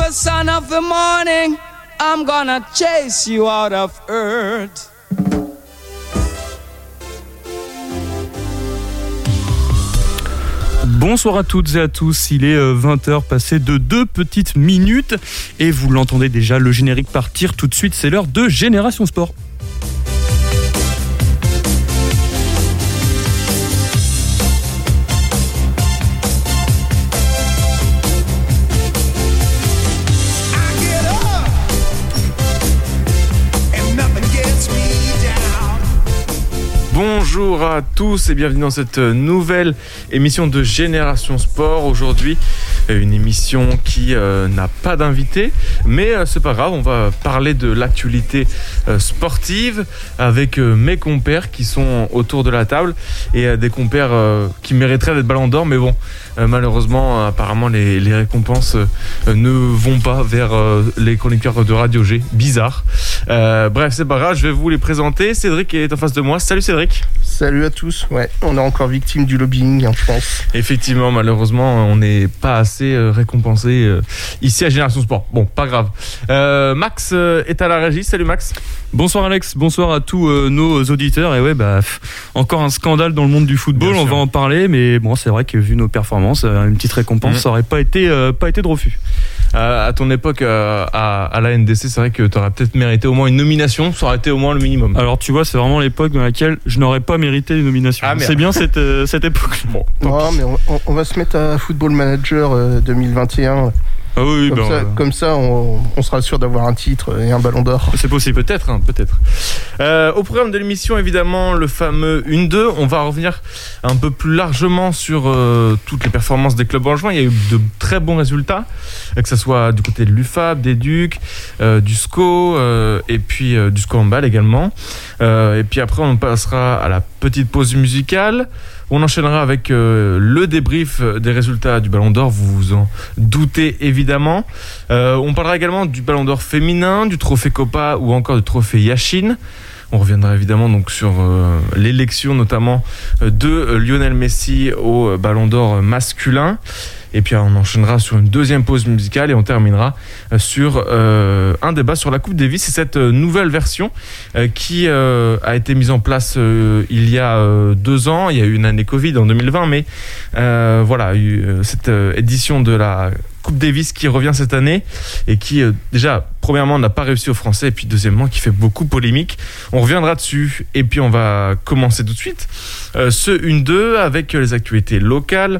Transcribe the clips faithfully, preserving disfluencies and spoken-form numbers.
the son of the morning, I'm gonna chase you out of earth. Bonsoir à toutes et à tous, il est vingt heures passé de deux petites minutes et vous l'entendez déjà, le générique partir tout de suite, c'est l'heure de Génération Sport. Bonjour à tous et bienvenue dans cette nouvelle émission de Génération Sport. Aujourd'hui, une émission qui euh, n'a pas d'invité, mais euh, c'est pas grave, on va parler de l'actualité euh, sportive avec euh, mes compères qui sont autour de la table et euh, des compères euh, qui mériteraient d'être Ballon d'Or, mais bon, euh, malheureusement, euh, apparemment les, les récompenses euh, ne vont pas vers euh, les chroniqueurs de Radio G. Bizarre. Euh, bref, c'est pas grave, je vais vous les présenter. Cédric est en face de moi. Salut Cédric. Salut à tous. Ouais, on est encore victime du lobbying, hein, je pense. Effectivement, malheureusement, on n'est pas assez euh, récompensé euh, ici à Génération Sport. Bon, pas grave. Euh, Max euh, est à la régie. Salut Max. Bonsoir Alex, bonsoir à tous euh, nos auditeurs. Et ouais, bah pff, encore un scandale dans le monde du football. Bien on sûr. Va en parler, mais bon, c'est vrai que vu nos performances, euh, une petite récompense, mmh. ça aurait pas été euh, pas été de refus. Euh, à ton époque, euh, à, à la N D C, c'est vrai que tu aurais peut-être mérité au moins une nomination. Ça aurait été au moins le minimum. Alors tu vois, c'est vraiment l'époque dans laquelle je n'aurais pas mérité une nomination. Ah, c'est bien cette euh, cette époque. Bon, non, mais on, on va se mettre à Football Manager euh, deux mille vingt et un. Ah oui, comme, ben, ça, euh... comme ça, on, on sera sûr d'avoir un titre et un Ballon d'Or. C'est possible, peut-être, hein, peut-être. Euh, au programme de l'émission, évidemment, le fameux un deux. On va revenir un peu plus largement sur euh, toutes les performances des clubs angevins. Il y a eu de très bons résultats, que ce soit du côté de l'U F A B, des Ducs, euh, du S C O euh, et puis euh, du S C O Handball également. Euh, et puis après, on passera à la petite pause musicale. On enchaînera avec euh, le débrief des résultats du Ballon d'Or, vous vous en doutez évidemment. Euh, on parlera également du Ballon d'Or féminin, du trophée Copa ou encore du trophée Yashin. On reviendra évidemment donc sur euh, l'élection notamment de Lionel Messi au Ballon d'Or masculin. Et puis on enchaînera sur une deuxième pause musicale et on terminera sur euh, un débat sur la Coupe Davis. C'est cette nouvelle version euh, qui euh, a été mise en place euh, il y a euh, deux ans. Il y a eu une année Covid en deux mille vingt, mais euh, voilà, eu, euh, cette euh, édition de la Coupe Davis qui revient cette année et qui euh, déjà premièrement n'a pas réussi aux Français et puis deuxièmement qui fait beaucoup polémique. On reviendra dessus et puis on va commencer tout de suite euh, ce un deux avec les actualités locales.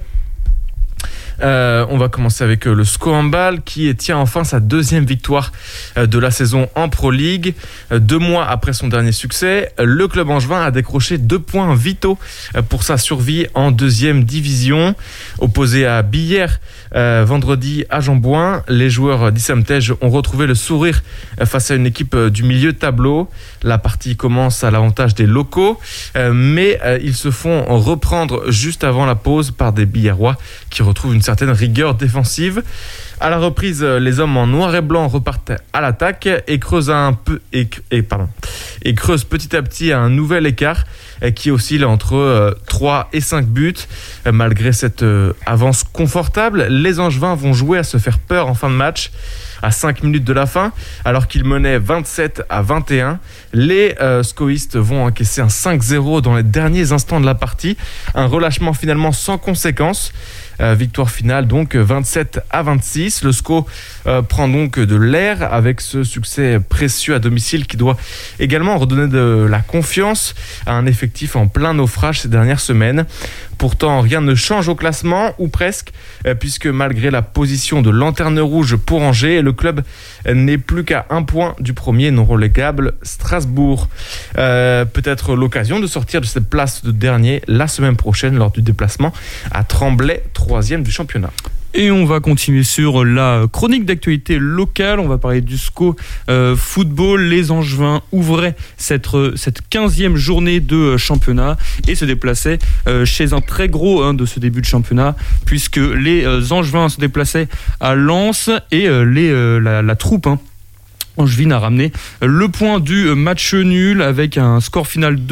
Euh, on va commencer avec euh, le S C O Handball qui tient enfin sa deuxième victoire euh, de la saison en Pro League. Euh, deux mois après son dernier succès, euh, le club angevin a décroché deux points vitaux euh, pour sa survie en deuxième division. Opposé à Billère euh, vendredi à Jambouin, les joueurs d'Issam-Tej ont retrouvé le sourire euh, face à une équipe euh, du milieu de tableau. La partie commence à l'avantage des locaux, euh, mais euh, ils se font reprendre juste avant la pause par des Billérois qui retrouvent une certaine rigueur défensive. À la reprise, les hommes en noir et blanc repartent à l'attaque et creusent un peu et, et pardon et creusent petit à petit un nouvel écart qui oscille entre euh, trois et cinq buts. Malgré cette euh, avance confortable, les Angevins vont jouer à se faire peur en fin de match. À cinq minutes de la fin, alors qu'ils menaient vingt-sept à vingt et un, les euh, scoïstes vont encaisser un cinq zéro dans les derniers instants de la partie. Un relâchement finalement sans conséquence. Euh, victoire finale donc vingt-sept à vingt-six. Le S C O euh, prend donc de l'air avec ce succès précieux à domicile qui doit également redonner de la confiance à un effectif en plein naufrage ces dernières semaines. Pourtant, rien ne change au classement, ou presque, euh, puisque malgré la position de lanterne rouge pour Angers, le club n'est plus qu'à un point du premier non relégable Strasbourg. Euh, peut-être l'occasion de sortir de cette place de dernier la semaine prochaine lors du déplacement à Tremblay, troisième du championnat. Et on va continuer sur la chronique d'actualité locale. On va parler du S C O euh, football. Les Angevins ouvraient cette, cette quinzième journée de championnat et se déplaçaient euh, chez un très gros hein, de ce début de championnat, puisque les euh, Angevins se déplaçaient à Lens et euh, les, euh, la, la troupe hein, Angevine a ramené le point du match nul avec un score final de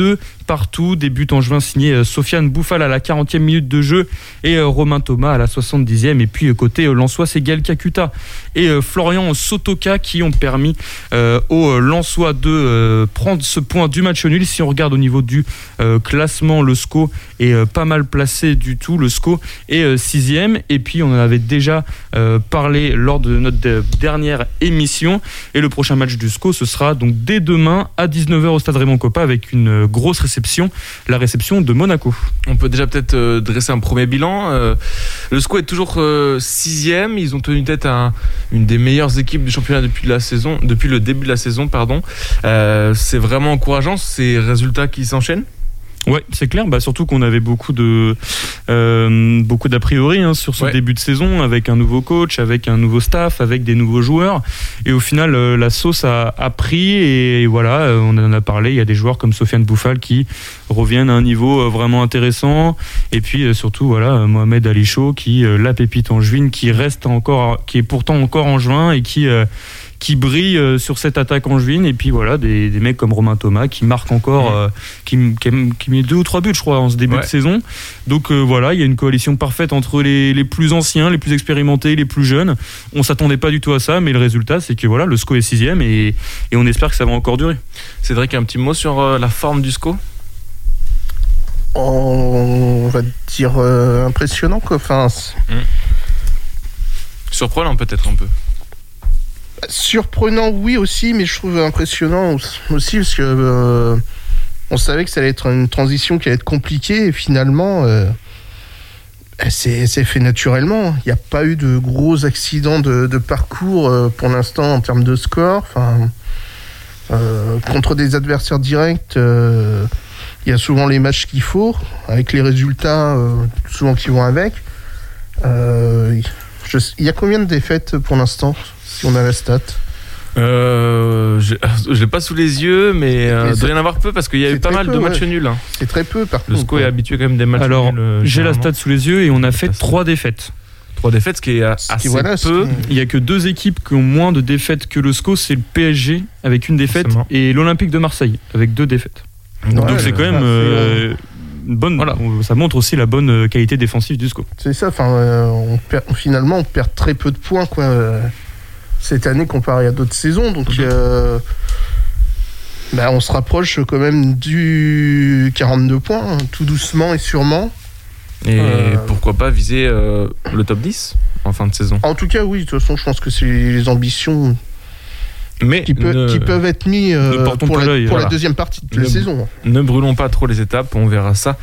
partout. Des buts angevins signés Sofiane Bouffal à la quarantième minute de jeu et Romain Thomas à la soixante-dixième. Et puis côté lensois, c'est Gaël Kakuta et Florian Sotoka qui ont permis euh, aux Lensois de euh, prendre ce point du match nul. Si on regarde au niveau du euh, classement, le S C O est euh, pas mal placé du tout. Le S C O est euh, sixième. Et puis on en avait déjà euh, parlé lors de notre de, dernière émission. Et le prochain match du S C O, ce sera donc dès demain à dix-neuf heures au stade Raymond Kopa avec une grosse réception, la réception de Monaco. On peut déjà peut-être euh, dresser un premier bilan. Euh, le S C O est toujours euh, sixième. Ils ont tenu tête à un, une des meilleures équipes du championnat depuis la saison, depuis le début de la saison, pardon. Euh, c'est vraiment encourageant ces résultats qui s'enchaînent. Ouais, c'est clair. Bah, surtout qu'on avait beaucoup de euh, beaucoup d'a priori hein, sur ce ouais. début de saison, avec un nouveau coach, avec un nouveau staff, avec des nouveaux joueurs. Et au final, euh, la sauce a, a pris. Et, et voilà, euh, on en a parlé. Il y a des joueurs comme Sofiane Bouffal qui reviennent à un niveau euh, vraiment intéressant. Et puis euh, surtout, voilà, euh, Mohamed Ali Chaud, qui euh, la pépite angevine, qui reste encore, qui est pourtant encore angevin et qui euh, qui brille euh, sur cette attaque angevine. Et puis voilà, des, des mecs comme Romain Thomas qui marquent encore, euh, qui, qui, qui met deux ou trois buts, je crois, en ce début ouais. de saison. Donc euh, voilà, il y a une coalition parfaite entre les, les plus anciens, les plus expérimentés, les plus jeunes. On s'attendait pas du tout à ça, mais le résultat, c'est que voilà, le S C O est sixième et, et on espère que ça va encore durer. Cédric, un petit mot sur euh, la forme du S C O ? On va dire euh, impressionnant, quoi. Enfin, mmh. Surprenant peut-être un peu. Surprenant, oui aussi, mais je trouve impressionnant aussi parce que euh, on savait que ça allait être une transition qui allait être compliquée et finalement, euh, c'est, c'est fait naturellement. Il n'y a pas eu de gros accidents de, de parcours euh, pour l'instant en termes de score. Enfin, euh, contre des adversaires directs, euh, il y a souvent les matchs qu'il faut, avec les résultats euh, souvent qui vont avec. Euh, je, il y a combien de défaites pour l'instant ? Si on a la stat. Euh, je ne l'ai pas sous les yeux, mais euh, il doit y en avoir peu parce qu'il y a eu pas mal peu, de matchs ouais. nuls. Hein. C'est très peu, par contre. Le S C O est habitué quand même des matchs Alors, nuls. Alors, j'ai la stat sous les yeux et on a fait trois défaites. Trois défaites, ce qui est assez qui, voilà, peu. Qui... Il n'y a que deux équipes qui ont moins de défaites que le S C O, c'est le P S G avec une défaite et l'Olympique de Marseille avec deux défaites. Ouais, Donc c'est quand même... Euh, Une bonne, voilà, ça montre aussi la bonne qualité défensive du S C O. C'est ça, enfin, euh, on perd, finalement, on perd très peu de points, quoi. Euh, cette année comparé à d'autres saisons, donc euh, bah, on se rapproche quand même du quarante-deux points, hein, tout doucement et sûrement. Et euh, pourquoi pas viser euh, le top dix en fin de saison. En tout cas, oui, de toute façon, je pense que c'est les ambitions mais qui, peut, ne, qui peuvent être mis euh, pour, la, pour voilà. la deuxième partie de ne, la saison. Ne brûlons pas trop les étapes, on verra ça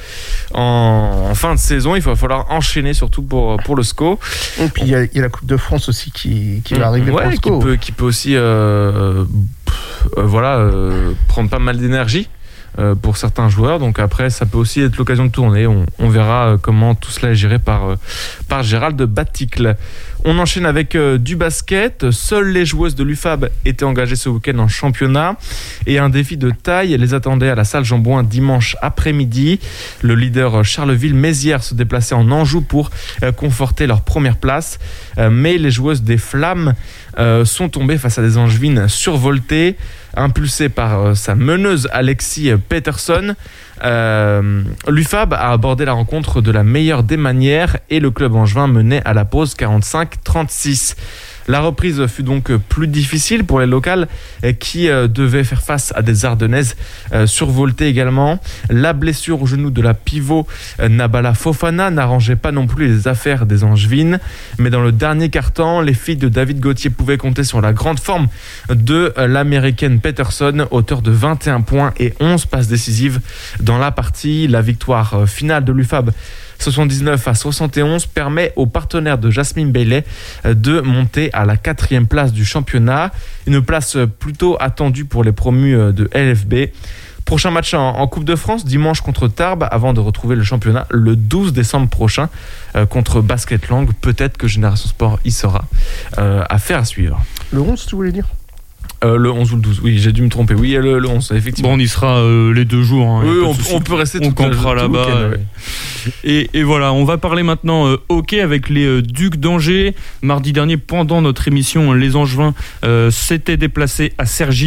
en, en fin de saison. Il va falloir enchaîner surtout pour, pour le S C O. Et puis il y, y a la Coupe de France aussi qui, qui va arriver ouais, pour le S C O. Qui peut, qui peut aussi euh, pff, euh, voilà, euh, prendre pas mal d'énergie euh, pour certains joueurs. Donc après, ça peut aussi être l'occasion de tourner. On, on verra euh, comment tout cela est géré par, euh, par Gérald Baticle. On enchaîne avec euh, du basket. Seules les joueuses de l'U F A B étaient engagées ce week-end en championnat et un défi de taille les attendait à la salle Jean-Bouin dimanche après-midi. Le leader Charleville-Mézières se déplaçait en Anjou pour euh, conforter leur première place. Euh, mais les joueuses des Flammes euh, sont tombées face à des Angevines survoltées, impulsées par euh, sa meneuse Alexis Peterson. Euh, L'U F A B a abordé la rencontre de la meilleure des manières et le club angevin menait à la pause quarante-cinq trente-six. La reprise fut donc plus difficile pour les locales qui devaient faire face à des Ardennaises survoltées également. La blessure au genou de la pivot Nabala Fofana n'arrangeait pas non plus les affaires des Angevines. Mais dans le dernier quart-temps, les filles de David Gauthier pouvaient compter sur la grande forme de l'américaine Peterson, auteure de vingt et un points et onze passes décisives dans la partie. La victoire finale de l'U F A B soixante-dix-neuf à soixante et onze permet aux partenaires de Jasmine Bailey de monter à la quatrième place du championnat. Une place plutôt attendue pour les promus de L F B. Prochain match en, en Coupe de France, dimanche contre Tarbes, avant de retrouver le championnat le douze décembre prochain euh, contre Basket Lang. Peut-être que Génération Sport y sera. Euh, affaire à suivre. Le onze, tu voulais dire ? Euh, le onze ou le douze, oui, j'ai dû me tromper. Oui, le, le onze, effectivement. Bon, on y sera euh, les deux jours. Hein, oui, on, on peut rester tout On campera là-bas. Week-end, ouais. et, et voilà, on va parler maintenant euh, hockey avec les euh, Ducs d'Angers. Mardi dernier, pendant notre émission, les Angevins euh, s'étaient déplacés à Cergy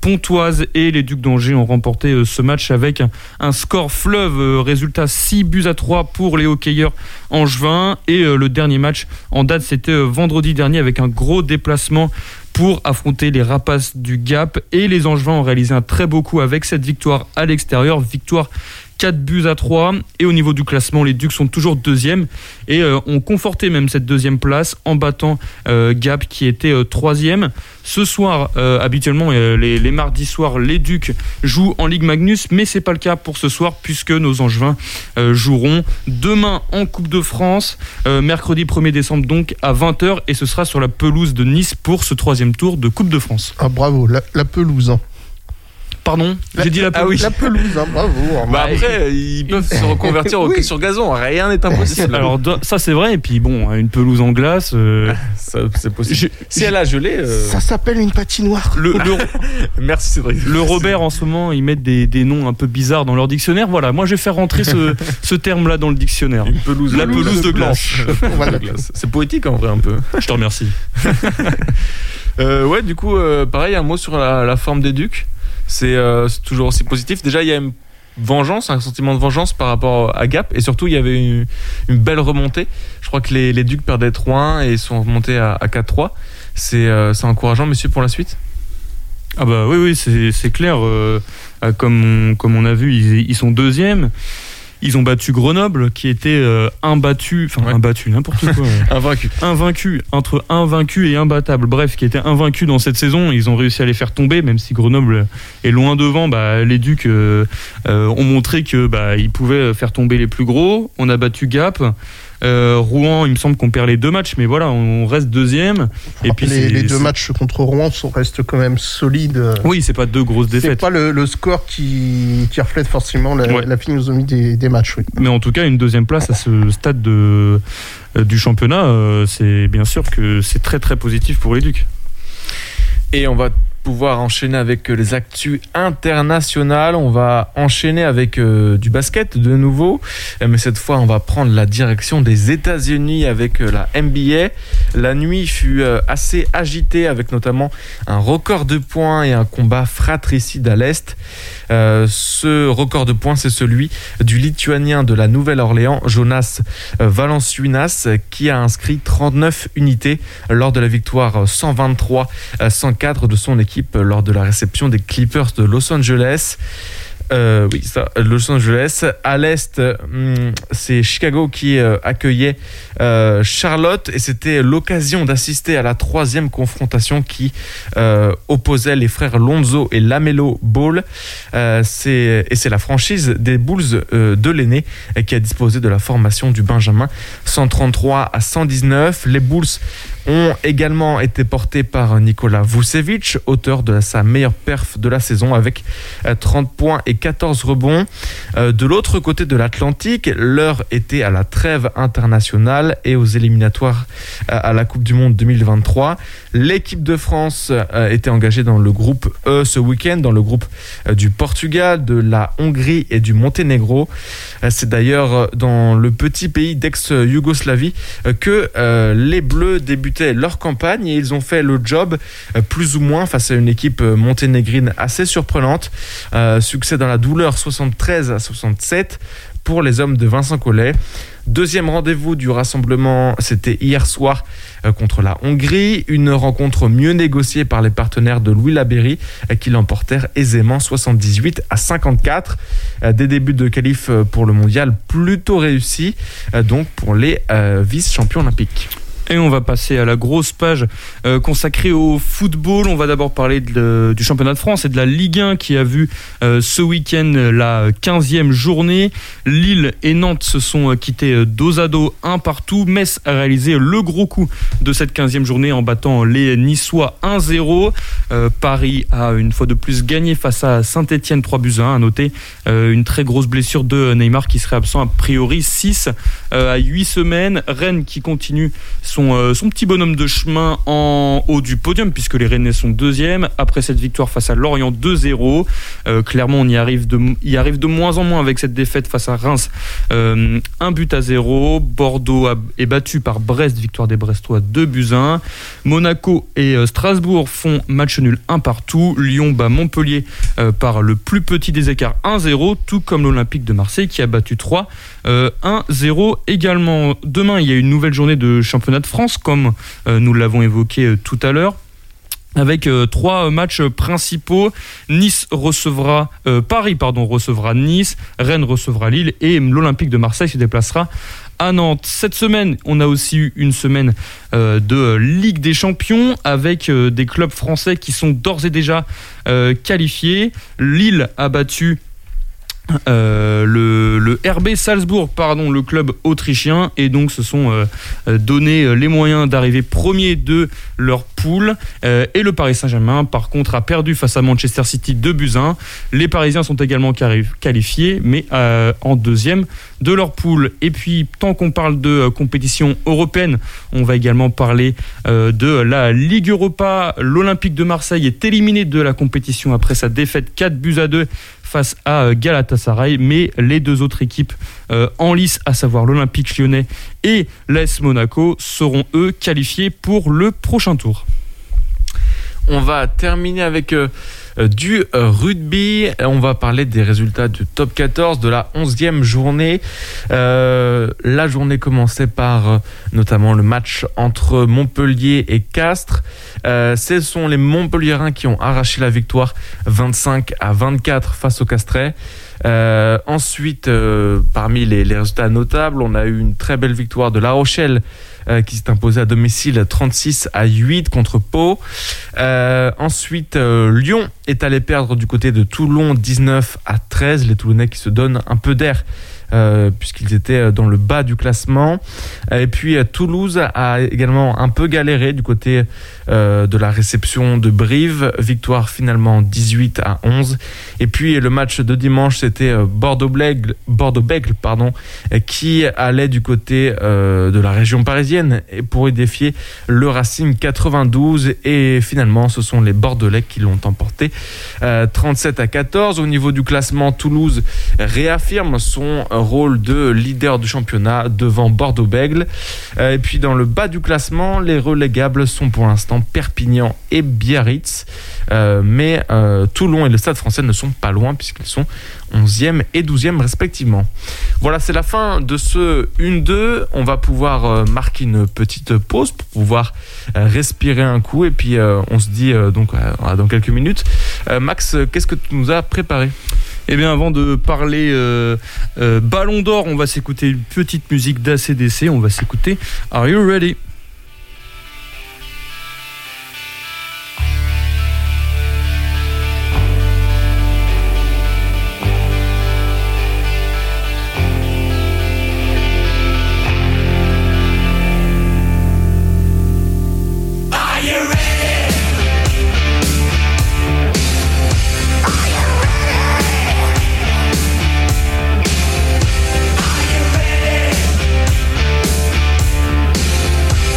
Pontoise et les Ducs d'Angers ont remporté ce match avec un score fleuve. Résultat six buts à trois pour les hockeyeurs angevins. Et le dernier match en date, c'était vendredi dernier avec un gros déplacement pour affronter les Rapaces du Gap. Et les Angevins ont réalisé un très beau coup avec cette victoire à l'extérieur. Victoire quatre buts à trois. Et au niveau du classement, les Ducs sont toujours deuxième et euh, ont conforté même cette deuxième place en battant euh, Gap qui était euh, troisième. Ce soir, euh, habituellement, euh, les, les mardis soirs, les Ducs jouent en Ligue Magnus, mais c'est pas le cas pour ce soir puisque nos Angevins euh, joueront demain en Coupe de France, euh, mercredi premier décembre donc à vingt heures, et ce sera sur la pelouse de Nice pour ce troisième tour de Coupe de France. Ah bravo, la, la pelouse. Hein. Pardon, la, j'ai dit la pelouse. Ah oui, la pelouse, hein, bravo. Bah après, ils peuvent se reconvertir au hockey sur gazon, rien n'est impossible. Alors ça c'est vrai, et puis bon, une pelouse en glace, euh... ça, c'est possible. Je, si je, elle a gelé, euh... ça s'appelle une patinoire. Le, le, Merci Cédric. Le Robert en ce moment, ils mettent des, des noms un peu bizarres dans leur dictionnaire. Voilà, moi je vais faire rentrer ce, ce terme-là dans le dictionnaire. Une pelouse, la pelouse, pelouse de glace. Voilà. C'est poétique en vrai un peu. Je te remercie. euh, ouais, du coup, euh, pareil, un mot sur la, la forme des Ducs. C'est, euh, c'est toujours aussi positif. Déjà, il y a une vengeance, un sentiment de vengeance par rapport à Gap. Et surtout, il y avait une, une belle remontée. Je crois que les, les Ducs perdaient trois un et sont remontés à, à quatre trois. C'est, euh, c'est encourageant, messieurs, pour la suite. Ah bah oui, oui, c'est, c'est clair. Euh, comme, on, comme on a vu, ils, ils sont deuxièmes. Ils ont battu Grenoble, qui était euh, imbattu, enfin ouais. imbattu, n'importe quoi. invaincu. Invaincu, entre invaincu et imbattable. Bref, qui était invaincu dans cette saison. Ils ont réussi à les faire tomber, même si Grenoble est loin devant. Bah, les Ducs euh, euh, ont montré que bah, ils pouvaient faire tomber les plus gros. On a battu Gap. Euh, Rouen, il me semble qu'on perd les deux matchs, mais voilà, on reste deuxième. Et puis les, c'est, les deux c'est... matchs contre Rouen sont, restent quand même solides. Oui, c'est pas deux grosses défaites. C'est pas le, le score qui, qui reflète forcément la, ouais. la philosophie des, des matchs. Oui. Mais en tout cas, une deuxième place à ce stade de, euh, du championnat, euh, c'est bien sûr que c'est très très positif pour les Ducs. Et on va pouvoir enchaîner avec les actus internationales. On va enchaîner avec euh, du basket de nouveau, mais cette fois on va prendre la direction des États-Unis avec euh, la N B A. La nuit fut euh, assez agitée avec notamment un record de points et un combat fratricide à l'Est. Euh, ce record de points, c'est celui du Lituanien de la Nouvelle-Orléans, Jonas Valanciunas, qui a inscrit trente-neuf unités lors de la victoire cent vingt-trois à cent quatre de son équipe lors de la réception des Clippers de Los Angeles. Euh, oui, ça, Los Angeles. À l'Est, hum, c'est Chicago qui euh, accueillait euh, Charlotte, et c'était l'occasion d'assister à la troisième confrontation qui euh, opposait les frères Lonzo et LaMelo Ball. Euh, c'est, et c'est la franchise des Bulls euh, de l'aîné qui a disposé de la formation du Benjamin cent trente-trois à cent dix-neuf. Les Bulls ont également été portés par Nikola Vucevic, auteur de sa meilleure perf de la saison avec trente points et quatorze rebonds. Euh, de l'autre côté de l'Atlantique, l'heure était à la trêve internationale et aux éliminatoires à la Coupe du Monde deux mille vingt-trois. L'équipe de France euh, était engagée dans le groupe E ce week-end, dans le groupe euh, du Portugal, de la Hongrie et du Monténégro. Euh, c'est d'ailleurs dans le petit pays d'ex-Yougoslavie euh, que euh, les Bleus débutaient leur campagne, et ils ont fait le job euh, plus ou moins face à une équipe euh, monténégrine assez surprenante. Euh, succès dans la douleur soixante-treize à soixante-sept pour les hommes de Vincent Collet. Deuxième rendez-vous du rassemblement, c'était hier soir euh, contre la Hongrie. Une rencontre mieux négociée par les partenaires de Louis Laberry euh, qui l'emportèrent aisément soixante-dix-huit à cinquante-quatre. Euh, des débuts de qualif pour le mondial plutôt réussis, euh, donc pour les euh, vice-champions olympiques. Et on va passer à la grosse page euh, consacrée au football. On va d'abord parler de, du championnat de France et de la Ligue un qui a vu euh, ce week-end la quinzième journée. Lille et Nantes se sont quittés dos à dos, un partout. Metz a réalisé le gros coup de cette quinzième journée en battant les Niçois un zéro. Euh, Paris a une fois de plus gagné face à Saint-Etienne trois buts à un. À noter euh, une très grosse blessure de Neymar qui serait absent a priori six euh, à huit semaines. Rennes qui continue son son, euh, son petit bonhomme de chemin en haut du podium, puisque les Rennais sont deuxième. Après cette victoire face à Lorient deux zéro, euh, clairement on y arrive, de, y arrive de moins en moins avec cette défaite face à Reims. Euh, un but à zéro. Bordeaux a, est battu par Brest, victoire des Brestois deux buts à un. Monaco et euh, Strasbourg font match nul un partout. Lyon bat Montpellier euh, par le plus petit des écarts un zéro, tout comme l'Olympique de Marseille qui a battu trois euh, un zéro également. Demain, il y a une nouvelle journée de championnat de France, comme euh, nous l'avons évoqué euh, tout à l'heure, avec euh, trois matchs principaux. Nice recevra euh, Paris pardon recevra Nice, Rennes recevra Lille et l'Olympique de Marseille se déplacera à Nantes. Cette semaine, on a aussi eu une semaine euh, de Ligue des Champions avec euh, des clubs français qui sont d'ores et déjà euh, qualifiés. Lille a battu Euh, le, le R B Salzbourg, pardon, le club autrichien, et donc se sont euh, donné les moyens d'arriver premier de leur poule. Euh, et le Paris Saint-Germain, par contre, a perdu face à Manchester City deux buts à un. Les Parisiens sont également qualifiés, mais euh, en deuxième de leur poule. Et puis, tant qu'on parle de euh, compétition européenne, on va également parler euh, de la Ligue Europa. L'Olympique de Marseille est éliminé de la compétition après sa défaite quatre buts à deux face à Galatasaray, mais les deux autres équipes euh, en lice, à savoir l'Olympique Lyonnais et l'A S Monaco, seront eux qualifiés pour le prochain tour. On va terminer avec euh, du euh, rugby. On va parler des résultats du top quatorze de la onzième journée. Euh, la journée commençait par euh, notamment le match entre Montpellier et Castres. Euh, ce sont les Montpelliérains qui ont arraché la victoire vingt-cinq à vingt-quatre face aux Castrais. Euh, ensuite, euh, parmi les, les résultats notables, on a eu une très belle victoire de La Rochelle euh, qui s'est imposée à domicile trente-six à huit contre Pau. Euh, ensuite, euh, Lyon est allé perdre du côté de Toulon dix-neuf à treize. Les Toulonnais qui se donnent un peu d'air Euh, puisqu'ils étaient dans le bas du classement. Et puis Toulouse a également un peu galéré du côté euh, de la réception de Brive, victoire finalement dix-huit à onze. Et puis le match de dimanche, c'était Bordeaux-Bègles, Bordeaux-Bègles pardon, qui allait du côté euh, de la région parisienne et pour y défier le Racing quatre-vingt-douze, et finalement ce sont les Bordelais qui l'ont emporté euh, trente-sept à quatorze. Au niveau du classement, Toulouse réaffirme son rôle de leader du championnat devant Bordeaux-Bègles. Et puis dans le bas du classement, les relégables sont pour l'instant Perpignan et Biarritz. Euh, mais euh, Toulon et le Stade Français ne sont pas loin puisqu'ils sont onzième et douzième respectivement. Voilà, c'est la fin de ce un deux. On va pouvoir euh, marquer une petite pause pour pouvoir euh, respirer un coup, et puis euh, on se dit euh, donc euh, dans quelques minutes. Euh, Max, qu'est-ce que tu nous as préparé ? Eh bien, avant de parler euh, euh, Ballon d'Or, on va s'écouter une petite musique d'A C D C. On va s'écouter Are You Ready? Are you ready?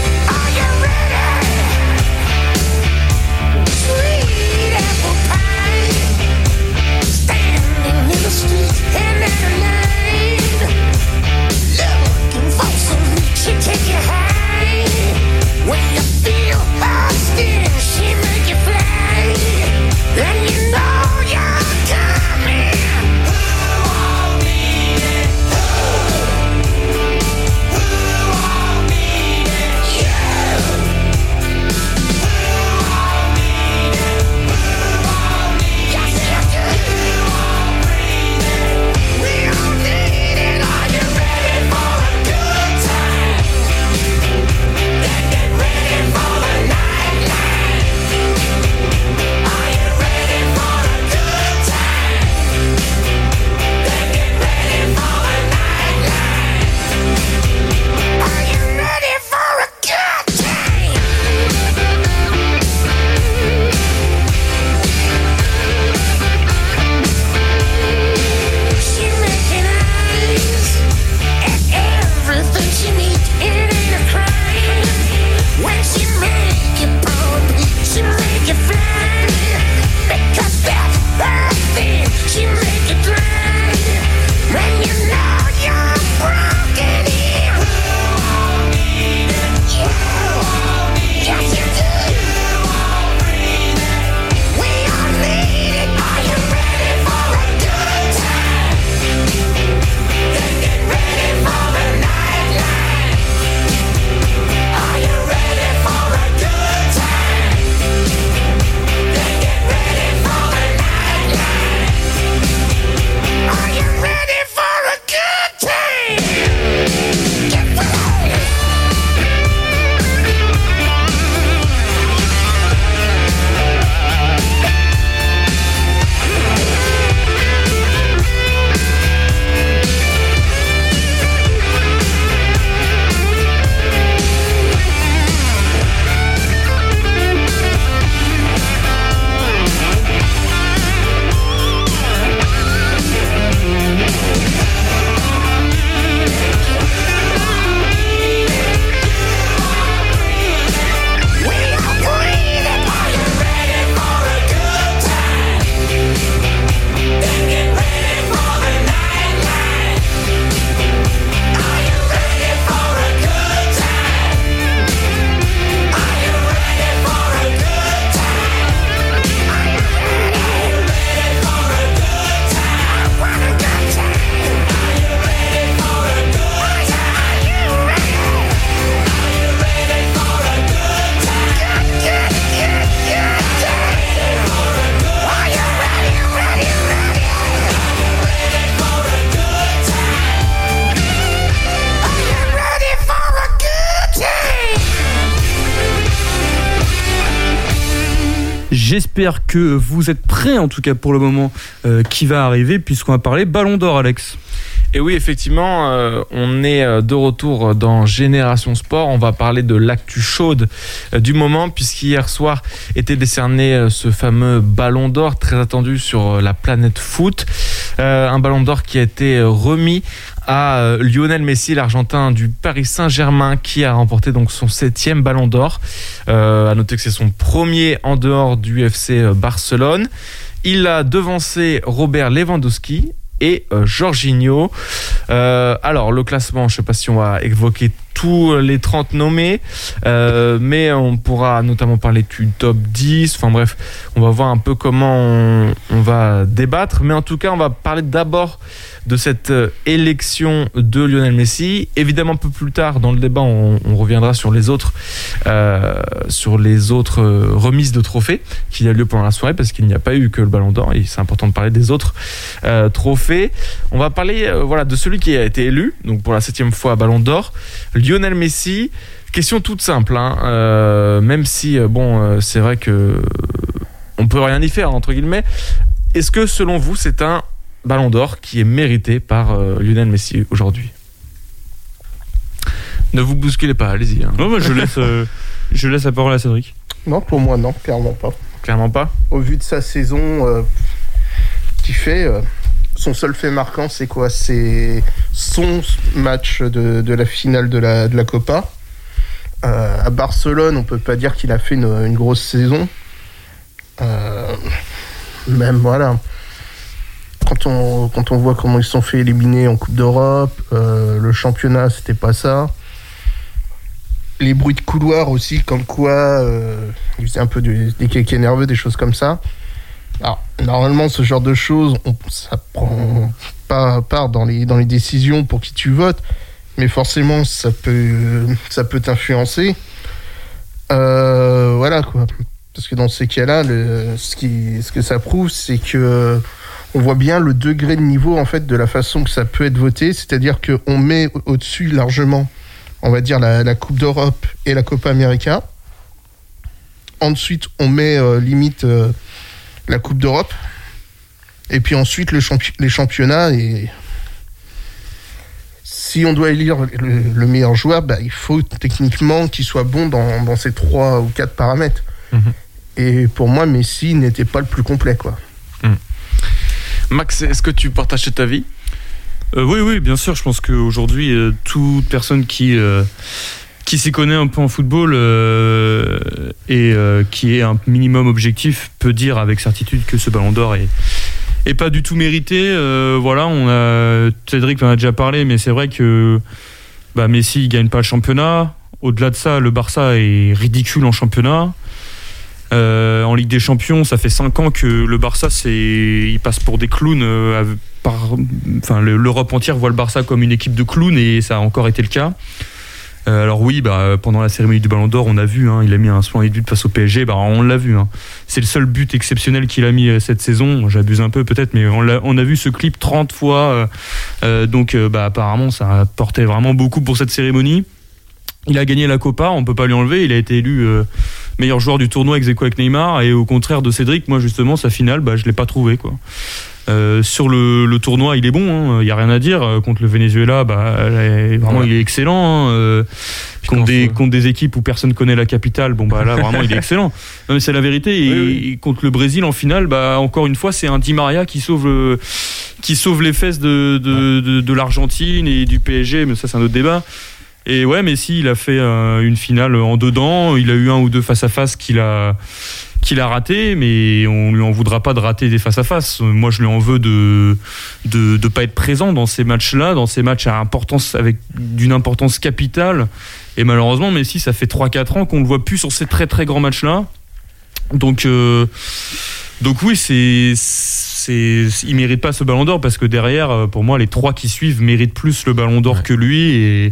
J'espère que vous êtes prêts, en tout cas pour le moment euh, qui va arriver, puisqu'on va parler Ballon d'Or, Alex. Et oui, effectivement, euh, on est de retour dans Génération Sport. On va parler de l'actu chaude euh, du moment, puisqu'hier soir était décerné euh, ce fameux Ballon d'Or très attendu sur euh, la planète foot. Euh, un Ballon d'Or qui a été remis à euh, Lionel Messi, l'Argentin du Paris Saint-Germain, qui a remporté donc son septième Ballon d'Or. Euh, à noter que c'est son premier en dehors du F C Barcelone. Il a devancé Robert Lewandowski et euh, Jorginho. Euh, alors, le classement, je ne sais pas si on va évoquer tous les trente nommés, euh, mais on pourra notamment parler du top dix. Enfin bref, on va voir un peu comment on, on va débattre. Mais en tout cas, on va parler d'abord de cette élection de Lionel Messi. Évidemment, un peu plus tard dans le débat, on, on reviendra sur les autres, euh, sur les autres remises de trophées qui a lieu pendant la soirée, parce qu'il n'y a pas eu que le Ballon d'Or et c'est important de parler des autres euh, trophées. On va parler euh, voilà, de celui qui a été élu, donc pour la septième fois Ballon d'Or, Lionel Messi. Question toute simple, hein, euh, même si bon, euh, c'est vrai que on peut rien y faire entre guillemets. Est-ce que selon vous, c'est un Ballon d'Or qui est mérité par euh, Lionel Messi aujourd'hui? Ne vous bousculez pas, allez-y. Hein. Non, bah, je laisse, euh, je laisse la parole à Cédric. Non, pour moi, non, clairement pas. Clairement pas. Au vu de sa saison euh, qu'il fait, euh, son seul fait marquant, c'est quoi? C'est son match de, de la finale de la, de la Copa. Euh, à Barcelone, on peut pas dire qu'il a fait une, une grosse saison. Euh, même, voilà. Quand on, quand on voit comment ils se sont fait éliminer en Coupe d'Europe, euh, le championnat, c'était pas ça. Les bruits de couloir aussi, comme quoi euh, il faisait un peu du, des kékés nerveux, des choses comme ça. Alors, normalement, ce genre de choses, on, ça prend pas part dans les, dans les décisions pour qui tu votes, mais forcément, ça peut, ça peut t'influencer. Euh, voilà, quoi. Parce que dans ces cas-là, le, ce, qui, ce que ça prouve, c'est que on voit bien le degré de niveau en fait de la façon que ça peut être voté, c'est-à-dire qu'on met au-dessus largement, on va dire la, la Coupe d'Europe et la Copa América. Ensuite, on met euh, limite euh, la Coupe d'Europe, et puis ensuite le champi- les championnats. Et si on doit élire le, le meilleur joueur, bah, il faut techniquement qu'il soit bon dans, dans ces trois ou quatre paramètres. Mmh. Et pour moi, Messi n'était pas le plus complet, quoi. Mmh. Max, est-ce que tu partages cet avis ? euh, Oui, oui, bien sûr. Je pense qu'aujourd'hui, euh, toute personne qui, euh, qui s'y connaît un peu en football euh, et euh, qui est un minimum objectif peut dire avec certitude que ce Ballon d'Or est, est pas du tout mérité. Euh, voilà, on a, Cédric en a déjà parlé, mais c'est vrai que bah, Messi ne gagne pas le championnat. Au-delà de ça, le Barça est ridicule en championnat. Euh, en Ligue des Champions, ça fait cinq ans que le Barça, c'est, il passe pour des clowns. Euh, par, enfin, le, l'Europe entière voit le Barça comme une équipe de clowns et ça a encore été le cas. Euh, alors oui, bah, pendant la cérémonie du Ballon d'Or, on a vu, hein, il a mis un splendide but face au P S G. Bah, on l'a vu. Hein. C'est le seul but exceptionnel qu'il a mis euh, cette saison. J'abuse un peu peut-être, mais on, l'a, on a vu ce clip trente fois. Euh, euh, donc, euh, bah, apparemment, ça a porté vraiment beaucoup pour cette cérémonie. Il a gagné la Copa, on peut pas lui enlever. Il a été élu euh, meilleur joueur du tournoi ex aequo avec Neymar. Et au contraire de Cédric, moi justement, sa finale, bah, je l'ai pas trouvé, quoi. Euh, sur le, le tournoi, il est bon, il hein, y a rien à dire. Contre le Venezuela, bah, vraiment, ouais. Il est excellent. Hein, euh, contre, des, contre des équipes où personne connaît la capitale, bon bah là, vraiment, il est excellent. Non, mais c'est la vérité. Et, oui, oui. Contre le Brésil, en finale, bah, encore une fois, c'est un Di Maria qui sauve, le, qui sauve les fesses de, de, de, de l'Argentine et du P S G. Mais ça, c'est un autre débat. Et ouais, Messi, il a fait euh, une finale en dedans. Il a eu un ou deux face-à-face qu'il a, qu'il a raté, mais on lui en voudra pas de rater des face-à-face. Moi, je lui en veux de de de pas être présent dans ces matchs-là, dans ces matchs à importance avec d'une importance capitale. Et malheureusement, Messi, ça fait trois quatre ans qu'on le voit plus sur ces très très grands matchs-là. Donc euh, donc oui, c'est c'est il mérite pas ce Ballon d'Or parce que derrière, pour moi, les trois qui suivent méritent plus le Ballon d'Or ouais. que lui et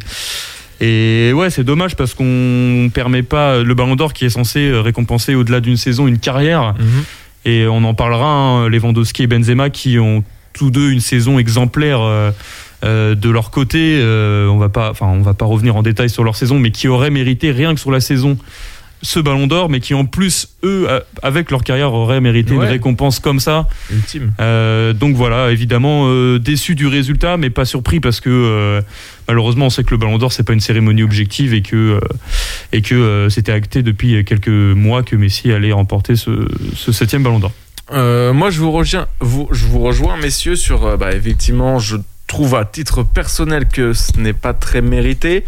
Et ouais, c'est dommage parce qu'on permet pas le Ballon d'Or qui est censé récompenser au-delà d'une saison une carrière. Mmh. Et on en parlera, hein, Lewandowski et Benzema qui ont tous deux une saison exemplaire euh, euh, de leur côté. Euh, on va pas, enfin, on va pas revenir en détail sur leur saison, mais qui auraient mérité rien que sur la saison ce Ballon d'Or, mais qui en plus, eux, avec leur carrière, auraient mérité ouais. une récompense comme ça. Ultime. Euh, donc voilà, évidemment, euh, déçu du résultat, mais pas surpris parce que euh, malheureusement, on sait que le Ballon d'Or, c'est pas une cérémonie objective et que, euh, et que euh, c'était acté depuis quelques mois que Messi allait remporter ce, ce septième Ballon d'Or. Euh, moi, je vous rejoins, vous, je vous rejoins, messieurs, sur euh, bah, effectivement, je trouve à titre personnel que ce n'est pas très mérité.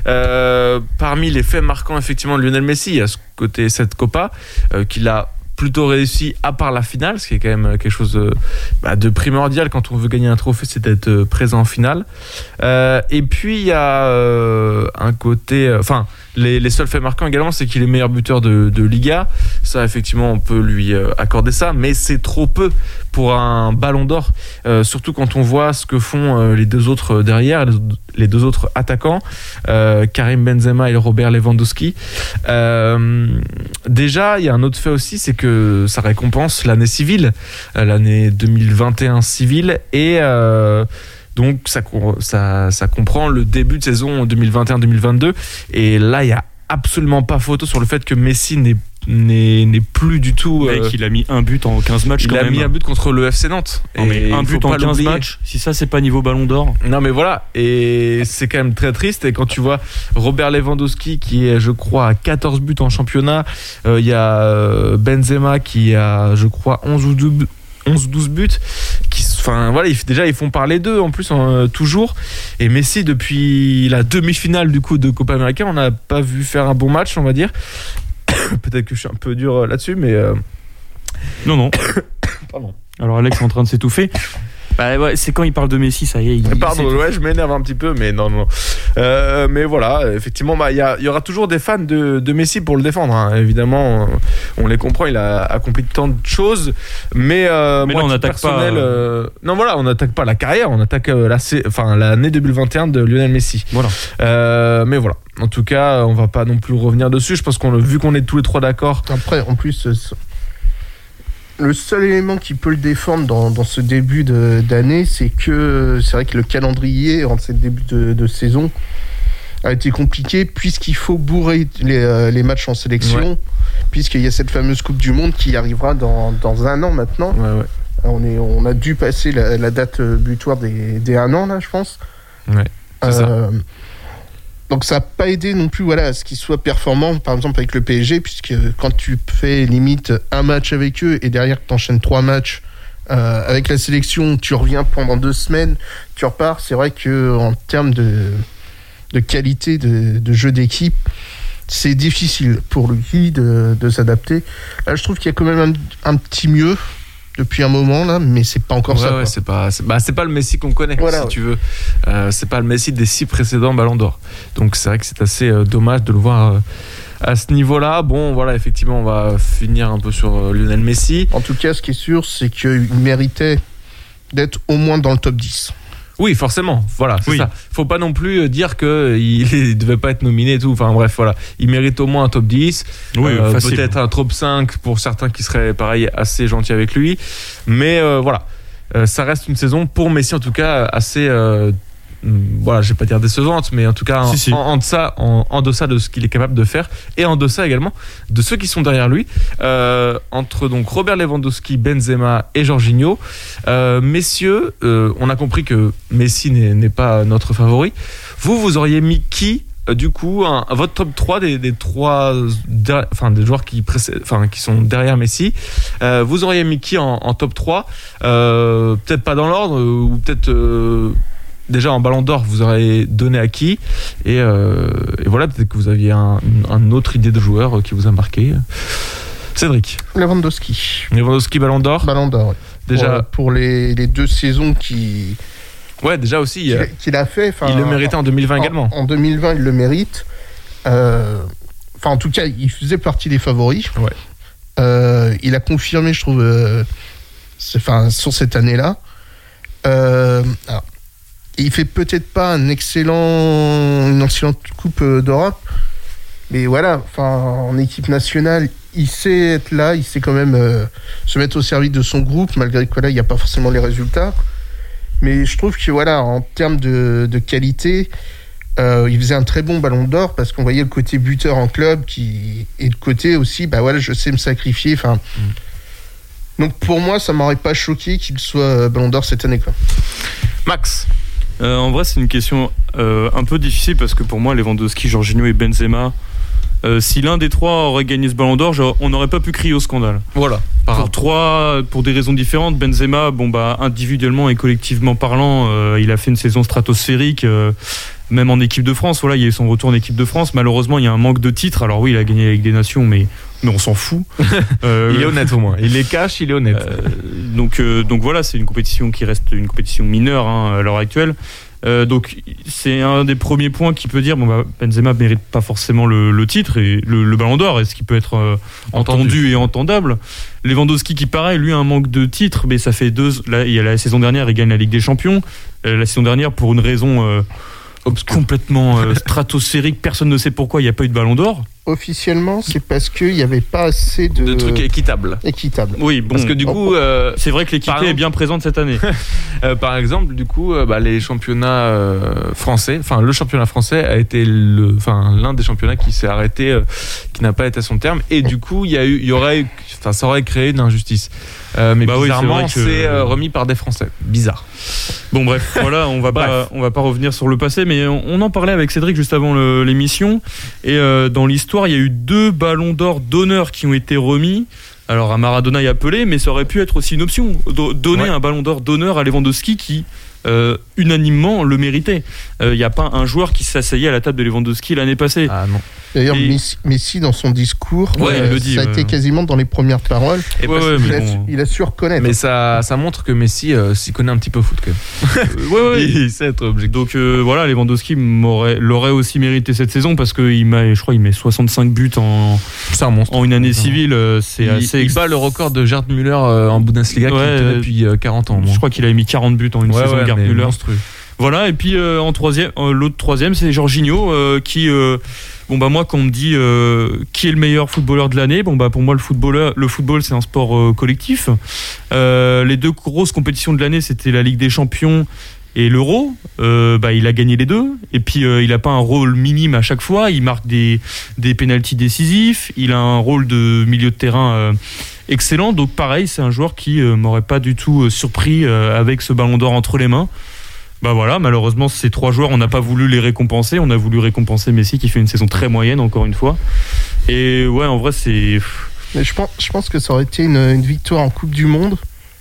Euh, parmi les faits marquants, effectivement, de Lionel Messi, il y a ce côté cette Copa euh, qu'il a plutôt réussi à part la finale, ce qui est quand même quelque chose de, bah, de primordial quand on veut gagner un trophée, c'est d'être présent en finale. Euh, et puis il y a euh, un côté, enfin euh, les, les seuls faits marquants également, c'est qu'il est meilleur buteur de, de Liga. Ça, effectivement, on peut lui euh, accorder ça, mais c'est trop peu pour un Ballon d'Or, euh, surtout quand on voit ce que font euh, les deux autres derrière, les, les deux autres attaquants, euh, Karim Benzema et Robert Lewandowski. Euh, déjà, il y a un autre fait aussi, c'est que ça récompense l'année civile, euh, l'année deux mille vingt et un civile, et euh, donc ça, ça, ça comprend le début de saison deux mille vingt et un deux mille vingt-deux, et là, il n'y a absolument pas photo sur le fait que Messi n'est N'est, n'est plus du tout. Mec, euh, il a mis un but en quinze matchs. Il quand a même. mis un but contre le F C Nantes. Non, mais un but en quinze l'oublier. matchs, si ça c'est pas niveau Ballon d'Or. Non mais voilà, et c'est quand même très triste. Et quand tu vois Robert Lewandowski qui est, je crois, à quatorze buts en championnat, il euh, y a euh, Benzema qui a, je crois, onze ou douze buts. Qui, enfin voilà, ils, déjà ils font parler d'eux en plus euh, toujours. Et Messi, depuis la demi-finale du coup de Copa América, on n'a pas vu faire un bon match, on va dire. Peut-être que je suis un peu dur là-dessus, mais euh... non non. Pardon. Alors Alex est en train de s'étouffer. Bah ouais, c'est quand il parle de Messi, ça y est. Il, Pardon, il ouais, je m'énerve un petit peu, mais non, non. Euh, mais voilà, effectivement, bah, il y, y aura toujours des fans de, de Messi pour le défendre. Hein. Évidemment, on les comprend, il a accompli tant de choses, mais, euh, mais moi, là, on n'attaque pas. Euh... Non, voilà, on n'attaque pas la carrière, on attaque euh, la, enfin, l'année deux mille vingt et un de Lionel Messi. Voilà. Euh, mais voilà. En tout cas, on va pas non plus revenir dessus. Je pense qu'on, vu qu'on est tous les trois d'accord. Après, en plus. Euh, Le seul élément qui peut le défendre dans, dans ce début de, d'année, c'est que c'est vrai que le calendrier en ce début de, de saison a été compliqué puisqu'il faut bourrer les, euh, les matchs en sélection, ouais. puisqu'il y a cette fameuse Coupe du Monde qui arrivera dans, dans un an maintenant. Ouais, ouais. On, est, on a dû passer la, la date butoir des, des un an, là, je pense. Ouais, c'est euh, ça. Donc ça n'a pas aidé non plus voilà, à ce qu'ils soient performants, par exemple avec le P S G, puisque quand tu fais limite un match avec eux et derrière tu enchaînes trois matchs euh, avec la sélection, tu reviens pendant deux semaines, tu repars, c'est vrai qu'en termes de, de qualité de, de jeu d'équipe, c'est difficile pour lui de, de s'adapter. Là, je trouve qu'il y a quand même un, un petit mieux depuis un moment là, mais c'est pas encore ouais, ça. Ouais, c'est pas, c'est, bah, c'est pas le Messi qu'on connaît, voilà, si ouais. tu veux. Euh, c'est pas le Messi des six précédents Ballons d'Or. Donc c'est vrai que c'est assez euh, dommage de le voir euh, à ce niveau-là. Bon, voilà, effectivement, on va finir un peu sur euh, Lionel Messi. En tout cas, ce qui est sûr, c'est qu'il méritait d'être au moins dans le top dix. Oui, forcément, voilà, c'est oui. ça. Faut pas non plus dire qu'il ne devait pas être nominé et tout. Enfin bref, voilà. Il mérite au moins un top dix. Oui, euh, facile. Peut-être un top cinq pour certains qui seraient, pareil, assez gentils avec lui. Mais euh, voilà, euh, ça reste une saison, pour Messi en tout cas, assez... Euh, voilà, je vais pas dire décevante, mais en tout cas si, en, si. En, en, deçà, en, en deçà de ce qu'il est capable de faire, et en deçà également de ceux qui sont derrière lui, euh, entre donc Robert Lewandowski, Benzema et Jorginho. Euh, messieurs, euh, on a compris que Messi n'est, n'est pas notre favori. Vous, vous auriez mis qui euh, du coup, un, votre top trois des, des trois, der, enfin des joueurs qui, précèdent, enfin, qui sont derrière Messi, euh, vous auriez mis qui en, en top trois, euh, peut-être pas dans l'ordre, euh, ou peut-être... Euh, déjà en Ballon d'Or, vous aurez donné à qui, et, euh, et voilà, peut-être que vous aviez un, une autre idée de joueur qui vous a marqué. Cédric. Lewandowski. Lewandowski, Ballon d'Or. Ballon d'Or, oui. Déjà pour, pour les, les deux saisons qui. Ouais, déjà aussi. Qu'il, qu'il a fait. Il le méritait en deux mille vingt en, également. En deux mille vingt, il le mérite. Euh, enfin, en tout cas, il faisait partie des favoris. Ouais. Euh, il a confirmé, je trouve, euh, enfin, sur cette année-là. Euh, alors, il fait peut-être pas un excellent, une excellente Coupe d'Europe, mais voilà, enfin, en équipe nationale, il sait être là, il sait quand même euh, se mettre au service de son groupe, malgré que là, il n'y a pas forcément les résultats. Mais je trouve que voilà, en termes de, de qualité, Euh, il faisait un très bon ballon d'or parce qu'on voyait le côté buteur en club qui... et le côté aussi, bah voilà, je sais me sacrifier. Enfin, mm. Donc pour moi, ça m'aurait pas choqué qu'il soit ballon d'or cette année, quoi. Max. Euh, en vrai, c'est une question euh, un peu difficile parce que pour moi, Lewandowski, Jorginho et Benzema, euh, si l'un des trois aurait gagné ce ballon d'or, genre, on n'aurait pas pu crier au scandale. Voilà. Pour trois, pour des raisons différentes. Benzema, bon bah individuellement et collectivement parlant, euh, il a fait une saison stratosphérique. Euh, même en équipe de France, voilà, il y a eu son retour en équipe de France. Malheureusement, il y a un manque de titres. Alors oui, il a gagné la Ligue des Nations, mais mais on s'en fout. Euh, il est honnête au moins. Il les cache, il est honnête. Euh, donc euh, donc voilà, c'est une compétition qui reste une compétition mineure hein, à l'heure actuelle. Euh, donc c'est un des premiers points qui peut dire bon bah Benzema mérite pas forcément le, le titre et le, le Ballon d'Or, est-ce qu'il peut être euh, entendu. entendu et entendable. Lewandowski qui pareil, lui a un manque de titres, mais ça fait deux. Là, il y a la saison dernière, il gagne la Ligue des Champions. Euh, la saison dernière pour une raison euh, complètement euh, stratosphérique, personne ne sait pourquoi il n'y a pas eu de Ballon d'Or. Officiellement, c'est parce qu'il n'y avait pas assez de... de trucs équitables. Équitables. Oui, bon. Parce que du coup, euh, c'est vrai que l'équité exemple, est bien présente cette année. euh, par exemple, du coup, euh, bah, les championnats euh, français, enfin le championnat français a été le, enfin l'un des championnats qui s'est arrêté, euh, qui n'a pas été à son terme, et du coup, il y a eu, il y aurait, enfin ça aurait créé une injustice. Euh, mais bah bizarrement, oui, c'est, que... c'est euh, remis par des Français. Bizarre. Bon bref, voilà, on va pas, on va pas revenir sur le passé, mais on, on en parlait avec Cédric juste avant le, l'émission, et euh, dans l'histoire, il y a eu deux ballons d'or d'honneur qui ont été remis. Alors à Maradona et à Pelé, mais ça aurait pu être aussi une option, donner ouais. un ballon d'or d'honneur à Lewandowski qui euh, unanimement le méritait. Il euh, n'y a pas un joueur qui s'asseyait à la table de Lewandowski l'année passée. Ah non. D'ailleurs, et... Messi, Messi, dans son discours, ouais, euh, il le dit, ça a ouais. été quasiment dans les premières paroles. Et ouais, ouais, il, mais a, bon... il a su reconnaître. Mais ça, ça montre que Messi euh, s'y connaît un petit peu au foot quand même. euh, ouais, ouais. Il sait être objectif. Donc euh, voilà, Lewandowski l'aurait aussi mérité cette saison parce qu'il met, je crois, il met soixante-cinq buts en, c'est un monstre. En une année civile. Euh, c'est il, assez. Il bat le record de Gerd Müller euh, en Bundesliga ouais, qui tenait depuis euh, quarante ans. Je crois qu'il a mis quarante buts en une ouais, saison, ouais, Gerd Müller. Monstrueux. Voilà, et puis euh, en troisième, euh, l'autre troisième, c'est Jorginho euh, qui, euh, bon bah moi, quand on me dit euh, qui est le meilleur footballeur de l'année, bon bah pour moi le footballeur, le football c'est un sport euh, collectif. Euh, les deux grosses compétitions de l'année, c'était la Ligue des Champions et l'Euro. Euh, bah il a gagné les deux, et puis euh, il a pas un rôle minime à chaque fois. Il marque des des pénaltys décisifs. Il a un rôle de milieu de terrain euh, excellent. Donc pareil, c'est un joueur qui euh, m'aurait pas du tout euh, surpris euh, avec ce Ballon d'Or entre les mains. Bah voilà, malheureusement ces trois joueurs, on n'a pas voulu les récompenser. On a voulu récompenser Messi qui fait une saison très moyenne encore une fois. Et ouais, en vrai c'est. Mais je pense, je pense que ça aurait été une, une victoire en Coupe du Monde.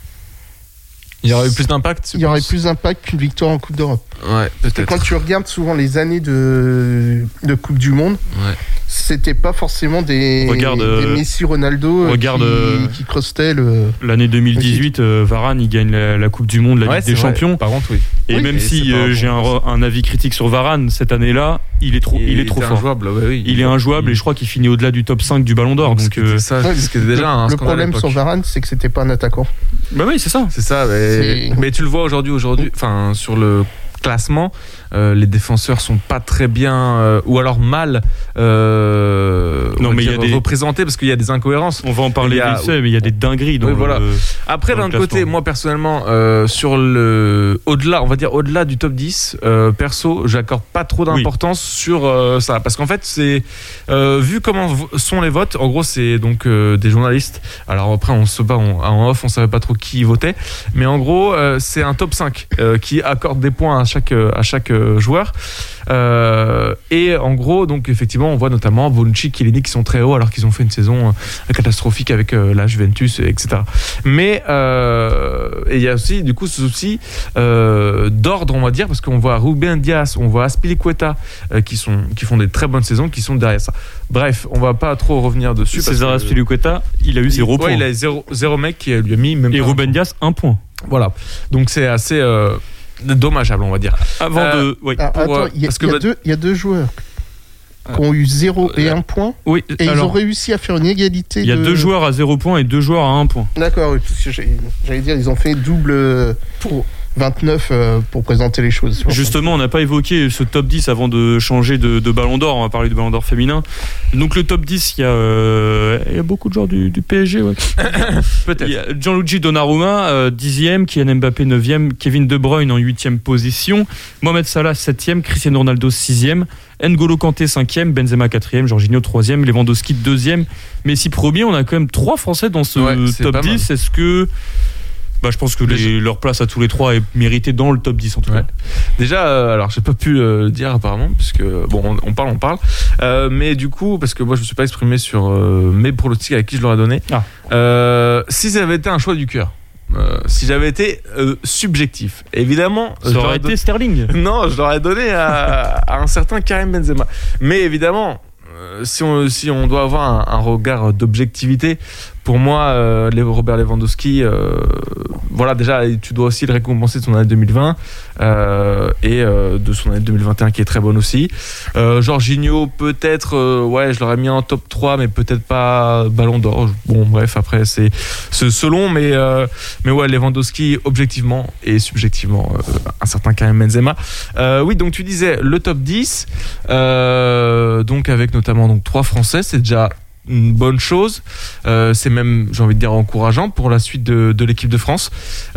Il y aurait eu plus d'impact. Il y aurait plus d'impact qu'une victoire en Coupe d'Europe. Ouais, peut-être. Quand tu regardes souvent les années de, de Coupe du Monde, ouais. c'était pas forcément des, regarde, des euh, Messi, Ronaldo regarde, qui, euh, qui crostaient le... L'année deux mille dix-huit, euh, Varane, il gagne la, la Coupe du Monde, la ouais, Ligue des vrai. Champions. Par contre, oui. Et oui, même et si euh, j'ai un, un avis critique sur Varane, cette année-là, il est trop, il, il est trop fort. Injouable, ouais, oui. Il est injouable il... et je crois qu'il finit au-delà du top cinq du Ballon d'Or. Donc, euh... ça, ouais, c'était déjà le, un le problème sur Varane, c'est que c'était pas un attaquant. Bah oui, c'est ça. C'est ça. Mais, mais tu le vois aujourd'hui, aujourd'hui, enfin sur le classement, euh, les défenseurs sont pas très bien euh, ou alors mal euh, non, mais dire, y a des... représentés parce qu'il y a des incohérences. On va en parler vite fait, mais il y a des dingueries dans oui, le, voilà. Après, d'un autre côté, moi personnellement, euh, sur le au-delà, on va dire au-delà du top dix, euh, perso, j'accorde pas trop d'importance oui. sur euh, ça parce qu'en fait, c'est euh, vu comment sont les votes. En gros, c'est donc euh, des journalistes. Alors après, on se bat en off, on savait pas trop qui votait, mais en gros, euh, c'est un top cinq euh, qui accorde des points à chaque à chaque joueur. Euh, et en gros, donc effectivement, on voit notamment Bonucci, Chiellini qui sont très hauts alors qu'ils ont fait une saison euh, catastrophique avec euh, la Juventus, et cetera. Mais euh, et il y a aussi du coup ce souci euh, d'ordre, on va dire, parce qu'on voit Ruben Dias, on voit Azpilicueta euh, qui sont qui font des très bonnes saisons, qui sont derrière ça. Bref, on va pas trop revenir dessus. César Azpilicueta, il a eu zéro point. Ouais, il a zéro, zéro mec qui lui a mis même. Et Ruben Dias un point. Voilà. Donc c'est assez euh, dommageable, on va dire. Avant euh, de. Oui. Ah, attends, il y, bah... y, y a deux joueurs qui ont eu zéro et un point. Oui, et alors, ils ont réussi à faire une égalité. Il y a de... deux joueurs à zéro point et deux joueurs à un point. D'accord, oui, parce que j'allais dire, ils ont fait double. Pour... vingt-neuf euh, pour présenter les choses. Justement, on n'a pas évoqué ce top dix avant de changer de, de Ballon d'Or. On va parler du Ballon d'Or féminin. Donc le top dix, il y a, euh, il y a beaucoup de joueurs du, du P S G. Ouais. Peut-être. Il y a Gianluigi Donnarumma, euh, dixième, Kylian Mbappé, neuvième, Kevin De Bruyne en huitième position, Mohamed Salah, septième, Cristiano Ronaldo, sixième, N'Golo Kanté, cinquième, Benzema, quatrième, Jorginho, troisième, Lewandowski, deuxième, Messi, premier. On a quand même trois Français dans ce ouais, top dix. Mal. Est-ce que... Bah, je pense que les, leur place à tous les trois est méritée dans le top dix en tout ouais. cas. Déjà, euh, alors j'ai pas pu le euh, dire apparemment, puisque bon, on, on parle, on parle. Euh, mais du coup, parce que moi je me suis pas exprimé sur euh, mes pronostics à qui je leur ai donné. Ah. Euh, si ça avait été un choix du cœur, euh, si j'avais été euh, subjectif, évidemment. Ça aurait été don... Sterling. Non, je l'aurais donné à, à un certain Karim Benzema. Mais évidemment, euh, si on si on doit avoir un, un regard d'objectivité. Pour moi, euh, Robert Lewandowski, euh, voilà, déjà, tu dois aussi le récompenser de son année deux mille vingt euh, et euh, de son année deux mille vingt et un qui est très bonne aussi. Euh, Jorginho, peut-être, euh, ouais, je l'aurais mis en top trois, mais peut-être pas Ballon d'Or. Bon, bref, après, c'est, c'est selon, mais, euh, mais ouais, Lewandowski, objectivement et subjectivement, euh, un certain Karim Benzema. Euh, oui, donc tu disais le top dix, euh, donc avec notamment donc, trois Français, c'est déjà une bonne chose, euh, c'est même, j'ai envie de dire, encourageant pour la suite de, de l'équipe de France.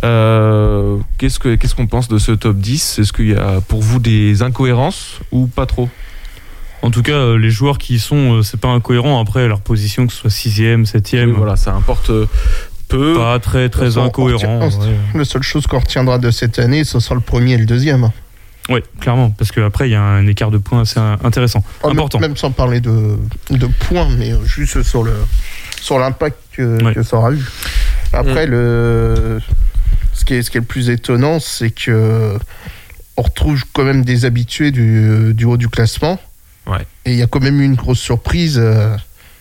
Euh, qu'est-ce, que, qu'est-ce qu'on pense de ce top dix ? Est-ce qu'il y a pour vous des incohérences ou pas trop ? En tout cas, les joueurs qui y sont, c'est pas incohérent. Après, leur position, que ce soit sixième, septième. Oui, voilà, ça importe peu. Pas très, très incohérent. Retient, ouais. La seule chose qu'on retiendra de cette année, ce sera le premier et le deuxième. Oui, clairement, parce qu'après, il y a un écart de points assez intéressant, oh, important. Même sans parler de, de points, mais juste sur, le, sur l'impact que, ouais. que ça aura eu. Après, mmh. le, ce, qui est, ce qui est le plus étonnant, c'est que on retrouve quand même des habitués du, du haut du classement. Ouais. Et il y a quand même eu une grosse surprise, euh,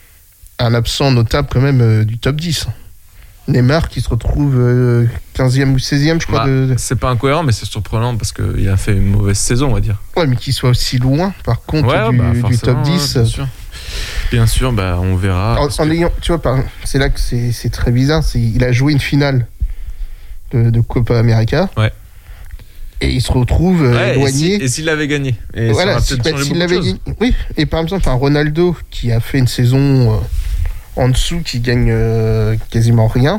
un absent notable quand même euh, du top dix. Neymar qui se retrouve euh, quinzième ou seizième, je crois. Bah, de... C'est pas incohérent, mais c'est surprenant parce qu'il a fait une mauvaise saison, on va dire. Ouais, mais qu'il soit aussi loin, par contre, ouais, du, bah, du top dix. Ouais, bien sûr, bien sûr bah, on verra. En, en que... ayant, tu vois, par, c'est là que c'est, c'est très bizarre. C'est, il a joué une finale de, de Copa América. Ouais. Et il se retrouve euh, ouais, éloigné. Et, si, et s'il l'avait gagné. Et voilà, si, bah, s'il l'avait gagné. Oui, et par exemple, enfin, Ronaldo, qui a fait une saison euh, en dessous, qui gagne euh, quasiment rien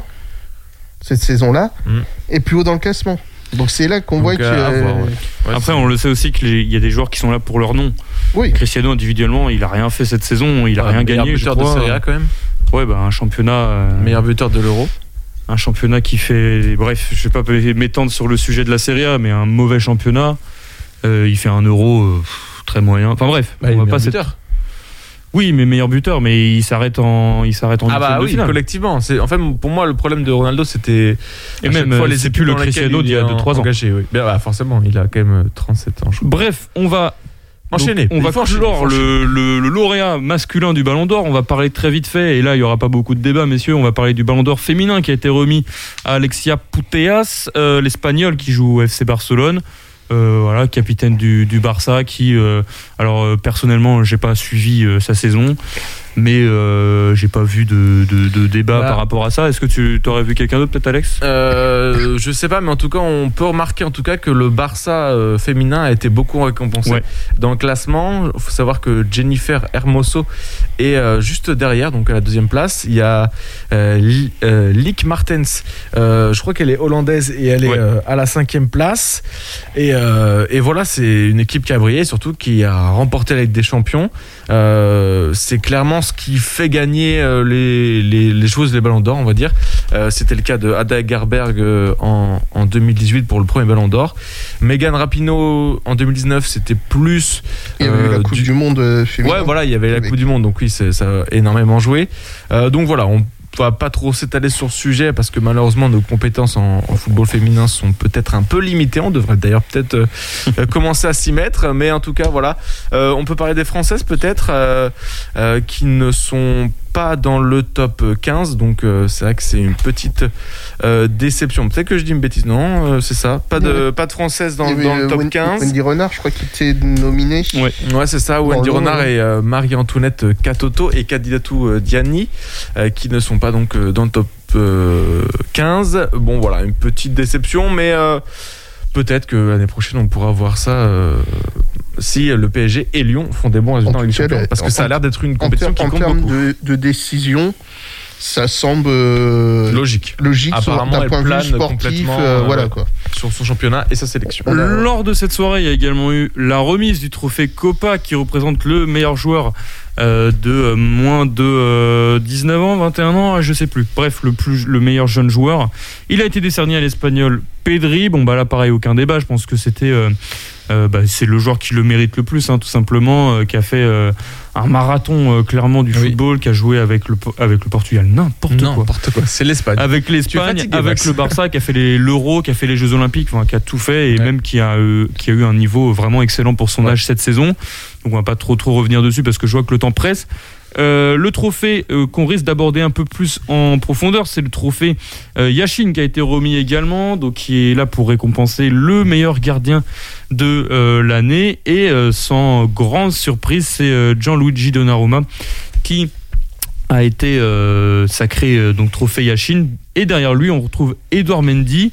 cette saison-là, mmh. est plus haut dans le classement. Donc c'est là qu'on Donc, voit que... Euh, voir, ouais. Ouais, Après, on le sait aussi qu'il y a des joueurs qui sont là pour leur nom. Oui. Cristiano, individuellement, il a rien fait cette saison, il a ouais, rien gagné, je crois. Meilleur buteur de Serie A, quand même. Ouais, bah, un championnat... Euh, meilleur buteur de l'Euro. Un championnat qui fait... Bref, je ne vais pas m'étendre sur le sujet de la Serie A, mais un mauvais championnat. Euh, il fait un Euro euh, très moyen. Enfin bref, bah, on va pas buteur. Oui, mais meilleur buteur, mais il s'arrête en, il s'arrête en. Ah bah oui, finale. Collectivement. C'est en fait pour moi le problème de Ronaldo c'était. Et même fois, les c'est plus le Cristiano d'il y a deux trois ans. Engagé, oui. Bah, forcément, il a quand même trente-sept ans. Bref, on va enchaîner. Donc, on va clore le, le, le lauréat masculin du Ballon d'Or. On va parler très vite fait, et là il y aura pas beaucoup de débat, messieurs. On va parler du Ballon d'Or féminin qui a été remis à Alexia Putellas, euh, l'Espagnole qui joue au F C Barcelone. Euh, voilà, capitaine du, du Barça qui, euh, alors euh, personnellement, j'ai pas suivi euh, sa saison, mais euh, j'ai pas vu de, de, de débat bah. par rapport à ça. Est-ce que tu t'aurais vu quelqu'un d'autre, peut-être, Alex ? euh, Je sais pas, mais en tout cas, on peut remarquer en tout cas que le Barça euh, féminin a été beaucoup récompensé ouais. dans le classement. Il faut savoir que Jennifer Hermoso est euh, juste derrière, donc à la deuxième place. Il y a euh, Li, euh, Lieke Martens. Euh, je crois qu'elle est hollandaise et elle est ouais. euh, à la cinquième place. Et, euh, et voilà, c'est une équipe qui a brillé, surtout qui a remporté la Ligue des Champions. Euh, c'est clairement ce qui fait gagner euh, les, les, les joueuses les ballons d'or, on va dire. Euh, c'était le cas de Ada Hegerberg euh, en, en deux mille dix-huit pour le premier ballon d'or. Megan Rapinoe en deux mille dix-neuf, c'était plus. Il y avait euh, la Coupe du, du Monde féminin. Ouais, voilà, il y avait la Coupe du Monde, donc oui, c'est, ça a énormément joué. Euh, donc voilà, on va pas trop s'étaler sur le sujet parce que malheureusement nos compétences en, en football féminin sont peut-être un peu limitées. On devrait d'ailleurs peut-être euh, commencer à s'y mettre, mais en tout cas voilà, euh, on peut parler des Françaises peut-être euh, euh, qui ne sont pas dans le top quinze, donc euh, c'est vrai que c'est une petite euh, déception. Peut-être que je dis une bêtise, non, euh, c'est ça. Pas de, ouais. pas de Française dans, dans le top Wendy, quinze. Wendy Renard, je crois qu'il était nominé. Ouais, ouais c'est ça. Wendy Renard et euh, Marie-Antoinette Katoto et Kadidatou euh, Diani euh, qui ne sont pas donc euh, dans le top euh, quinze. Bon voilà, une petite déception, mais euh, peut-être que l'année prochaine, on pourra voir ça euh, si le P S G et Lyon font des bons résultats en, en Ligue des Champions. Parce que ça a l'air d'être une compétition en qui en compte termes beaucoup. De, de décision, ça semble euh, logique. Logique Apparemment, d'un elle point de plane vue sportif, complètement euh, euh, voilà quoi. sur son championnat et sa sélection. Lors de cette soirée, il y a également eu la remise du trophée Copa qui représente le meilleur joueur euh, de euh, moins de euh, dix-neuf ans, vingt et un ans, je sais plus. Bref, le, plus, le meilleur jeune joueur. Il a été décerné à l'Espagnol Pedri. Bon, bah là, pareil, aucun débat. Je pense que c'était... Euh, euh, bah, c'est le joueur qui le mérite le plus, hein, tout simplement, euh, qui a fait euh, un marathon euh, clairement du oui. football, qui a joué avec le, avec le Portugal. N'importe quoi. N'importe quoi. C'est l'Espagne. Avec l'Espagne, fatigué, avec Max. Le Barça, qui a fait les, l'Euro, qui a fait les Jeux Olympiques, enfin, qui a tout fait et ouais. même qui a, euh, qui a eu un niveau vraiment excellent pour son ouais. âge cette saison. Donc on va pas trop trop revenir dessus parce que je vois que le temps presse. Euh, le trophée euh, qu'on risque d'aborder un peu plus en profondeur, c'est le trophée euh, Yashin qui a été remis également, donc qui est là pour récompenser le meilleur gardien de euh, l'année et euh, sans grande surprise, c'est euh, Gianluigi Donnarumma qui a été euh, sacré euh, donc trophée Yashin et derrière lui on retrouve Edouard Mendy.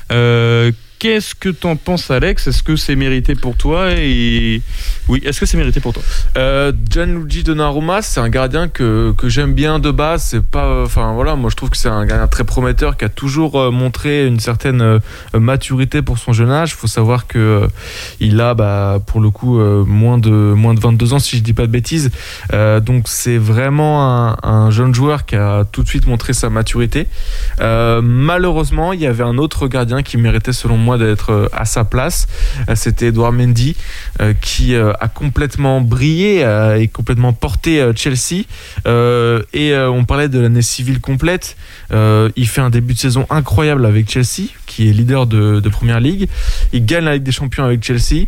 Euh, Qu'est-ce que t'en penses, Alex ? Est-ce que c'est mérité pour toi ? Et oui, est-ce que c'est mérité pour toi ? euh, Gianluigi Donnarumma, c'est un gardien que que j'aime bien de base. C'est pas, enfin voilà, moi je trouve que c'est un gardien très prometteur qui a toujours euh, montré une certaine euh, maturité pour son jeune âge. Il faut savoir que euh, il a, bah, pour le coup, euh, moins de moins de vingt-deux ans, si je dis pas de bêtises. Euh, donc c'est vraiment un, un jeune joueur qui a tout de suite montré sa maturité. Euh, malheureusement, il y avait un autre gardien qui méritait, selon moi, d'être à sa place. C'était Edouard Mendy euh, qui euh, a complètement brillé euh, et complètement porté euh, Chelsea euh, et euh, on parlait de l'année civile complète. Euh, il fait un début de saison incroyable avec Chelsea qui est leader de, de Première Ligue. Il gagne la Ligue des Champions avec Chelsea.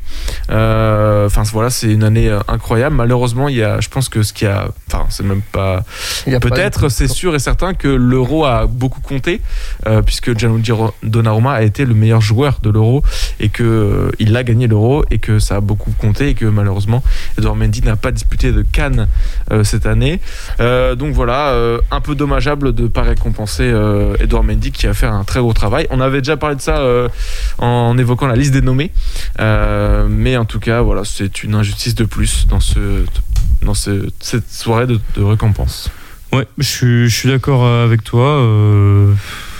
Euh, enfin voilà, c'est une année incroyable. Malheureusement, il y a, je pense que ce qui a, enfin c'est même pas, peut-être, pas c'est sûr et certain que l'Euro a beaucoup compté euh, puisque Gianluigi Donnarumma a été le meilleur joueur de l'Euro et que euh, il a gagné l'Euro et que ça a beaucoup compté et que malheureusement Edouard Mendy n'a pas disputé de CAN euh, cette année. Euh, donc voilà, euh, un peu dommageable de ne pas récompenser euh, Edouard Mendy qui a fait un très gros travail. On avait déjà parlé de ça euh, en évoquant la liste des nommés, euh, mais en tout cas voilà, c'est une injustice de plus dans ce dans ce, cette soirée de, de récompense. Ouais, je suis je suis d'accord avec toi. Euh...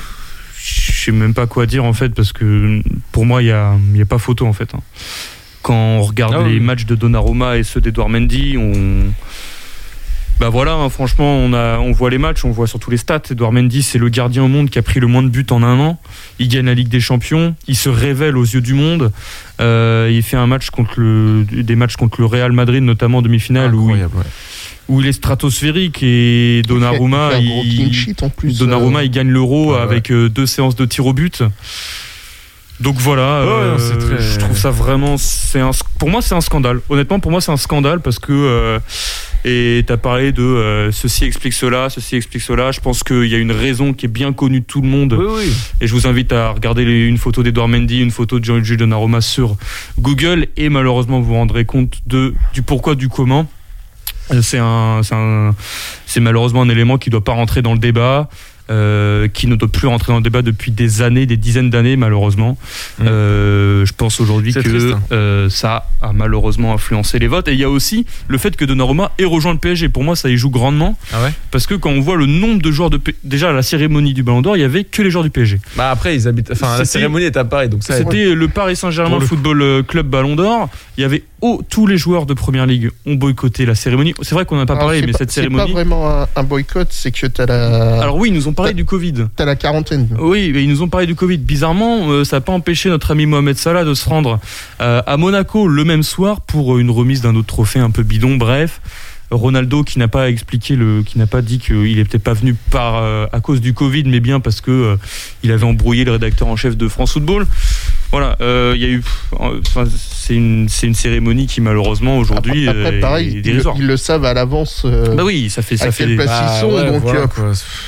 Je sais même pas quoi dire en fait parce que pour moi il y a il y a pas photo en fait. Hein. Quand on regarde ah, les oui. matchs de Donnarumma et ceux d'Edouard Mendy, on bah voilà, hein, franchement on a on voit les matchs, on voit surtout les stats. Edouard Mendy, c'est le gardien au monde qui a pris le moins de buts en un an. Il gagne la Ligue des Champions, il se révèle aux yeux du monde. Euh, il fait un match contre le des matchs contre le Real Madrid notamment en demi-finale où il, ouais. où il est stratosphérique et Donnarumma il, il, en plus, Donnarumma euh... il gagne l'Euro ouais, avec ouais. deux séances de tir au but. Donc voilà, ouais, euh, c'est très... je trouve ça vraiment, c'est un, pour moi c'est un scandale. Honnêtement, pour moi c'est un scandale parce que euh, et t'as parlé de euh, ceci explique cela, ceci explique cela. Je pense qu'il y a une raison qui est bien connue de tout le monde. Oui, oui. Et je vous invite à regarder les, une photo d'Edouard Mendy, une photo de Gianluigi Donnarumma sur Google et malheureusement vous vous rendrez compte de du pourquoi du comment. C'est un, c'est un, c'est malheureusement un élément qui doit pas rentrer dans le débat. Euh, qui ne doit plus rentrer dans le débat depuis des années, des dizaines d'années malheureusement. Mmh. Euh, je pense aujourd'hui c'est que triste, hein. euh, ça a malheureusement influencé les votes. Et il y a aussi le fait que Donnarumma ait rejoint le P S G. Pour moi, ça y joue grandement. Ah ouais parce que quand on voit le nombre de joueurs de P... déjà à la cérémonie du Ballon d'Or, il y avait que les joueurs du P S G. Bah après ils habitent. Enfin c'était... la cérémonie est à Paris, donc ça. C'était ouais. le Paris Saint-Germain le... Football Club Ballon d'Or. Il y avait oh, tous les joueurs de Première Ligue ont boycotté la cérémonie. C'est vrai qu'on n'a pas Alors, parlé, mais pas, cette cérémonie. C'est pas vraiment un, un boycott, c'est que t'as la. Alors oui, ils nous ont parlé t'as... du Covid. T'as la quarantaine. Oui, mais ils nous ont parlé du Covid. Bizarrement, euh, ça n'a pas empêché notre ami Mohamed Salah de se rendre euh, à Monaco le même soir pour une remise d'un autre trophée un peu bidon. Bref, Ronaldo qui n'a pas expliqué le, qui n'a pas dit qu'il est peut-être pas venu par euh, à cause du Covid, mais bien parce que euh, il avait embrouillé le rédacteur en chef de France Football. Voilà, il euh, y a eu, enfin, c'est une, c'est une cérémonie qui malheureusement aujourd'hui après, après, pareil, est dérisoire. Ils, ils le savent à l'avance. Euh, bah oui, ça fait, ça à fait. quelle place ils sont, bah, ouais, donc. Voilà, euh, quoi.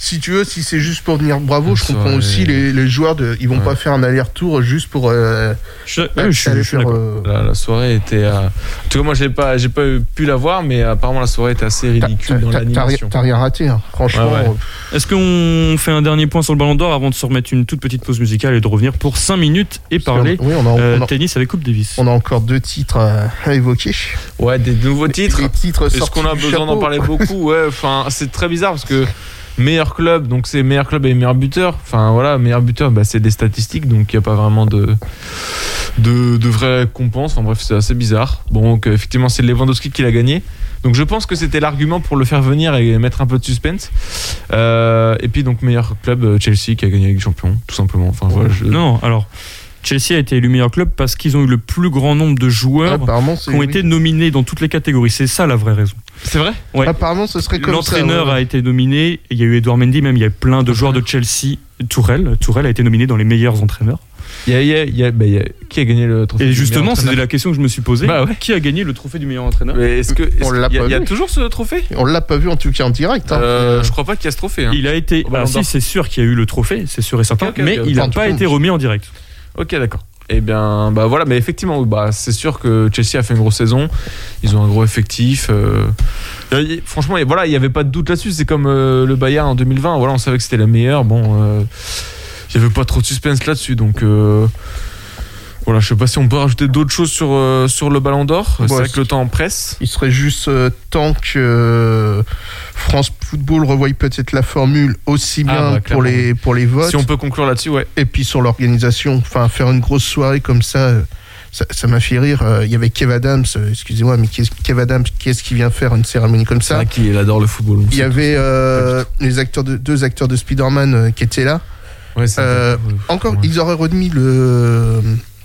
si tu veux, si c'est juste pour venir bravo, La je comprends soirée. aussi les, les joueurs, de, ils vont Ouais. pas faire un aller-retour juste pour. Euh, Je, ouais, aller je suis- je suis faire, d'accord. euh, La, la soirée était. euh, En tout cas, moi, j'ai pas, j'ai pas eu- pu la voir, mais apparemment, la soirée était assez t'as- ridicule dans t'as- t'as rien- l'animation. T'as rien raté, hein. Franchement. Ouais, ouais. euh, Est-ce qu'on fait un dernier point sur le Ballon d'Or avant de se remettre une toute petite pause musicale et de revenir pour cinq minutes et parce parler que- Oui, on a, euh, on a- tennis avec Coupe Davis? on a encore deux titres à, à évoquer. Ouais, des nouveaux titres. Les titres Est-ce sortis qu'on a du besoin d'en chapeau. parler beaucoup? Ouais, enfin, c'est très bizarre parce que meilleur club, donc c'est meilleur club et meilleur buteur. Enfin voilà, meilleur buteur, bah, c'est des statistiques, donc il n'y a pas vraiment de, de, de vraies récompenses. Enfin bref, c'est assez bizarre. Bon, donc effectivement, c'est Lewandowski qui l'a gagné. Donc je pense que c'était l'argument pour le faire venir et mettre un peu de suspense. Euh, et puis donc meilleur club, euh, Chelsea qui a gagné avec champion, tout simplement. Enfin voilà, je... Non, alors Chelsea a été élu meilleur club parce qu'ils ont eu le plus grand nombre de joueurs Apparemment, c'est qui ont oui. été nominés dans toutes les catégories. C'est ça la vraie raison. C'est vrai? Ouais. Apparemment, ce serait comme ça. L'entraîneur ouais, ouais. a été nominé. Il y a eu Edouard Mendy, même il y a plein de joueurs de Chelsea. Tourelle, Tourelle a été nominé dans les meilleurs entraîneurs. Il y a, il y a- il y a- bah, il y a- Qui a gagné le trophée Et du justement, meilleur c'était entraîneur? la question que je me suis posée. Bah ouais. Qui a gagné le trophée du meilleur entraîneur? Mais est-ce que est-ce On l'a qu'il y a, pas il y a vu. toujours ce trophée? On l'a pas vu en tout cas en direct. Hein. Euh, Je crois pas qu'il y a ce trophée. Hein. Il a été. Au Ballon Ah si, d'Or. c'est sûr qu'il y a eu le trophée, c'est sûr et certain, Ok, ok, mais ok. il n'a Enfin, pas tout été le monde. remis en direct. Ok, d'accord. Eh bien, bah voilà, mais effectivement, bah, c'est sûr que Chelsea a fait une grosse saison. Ils ont un gros effectif. euh. Euh, Franchement, et voilà, il n'y avait pas de doute là-dessus. C'est comme euh, le Bayern en deux mille vingt. Voilà, on savait que c'était la meilleure. Bon, euh, il n'y avait pas trop de suspense là-dessus. Donc, euh, voilà, je sais pas si on peut rajouter d'autres choses sur, euh, sur le Ballon d'Or. C'est Bon, vrai que le temps en presse. Il serait juste euh, temps que euh, France Football revoie peut-être la formule aussi bien Ah, bah, pour, clairement. les, pour les votes Si on peut conclure là-dessus, ouais. et puis sur l'organisation. Enfin, faire une grosse soirée comme ça, euh, ça, ça m'a fait rire. Euh, Il y avait Kev Adams, euh, excusez-moi, mais qu'est-ce- Kev Adams, qu'est-ce qui vient faire une cérémonie comme C'est ça? vrai qu'il adore le football. on Il y sait. avait euh, les acteurs de, deux acteurs de Spider-Man euh, qui étaient là. Ouais, c'est Euh, Encore, Ouais. ils auraient remis le,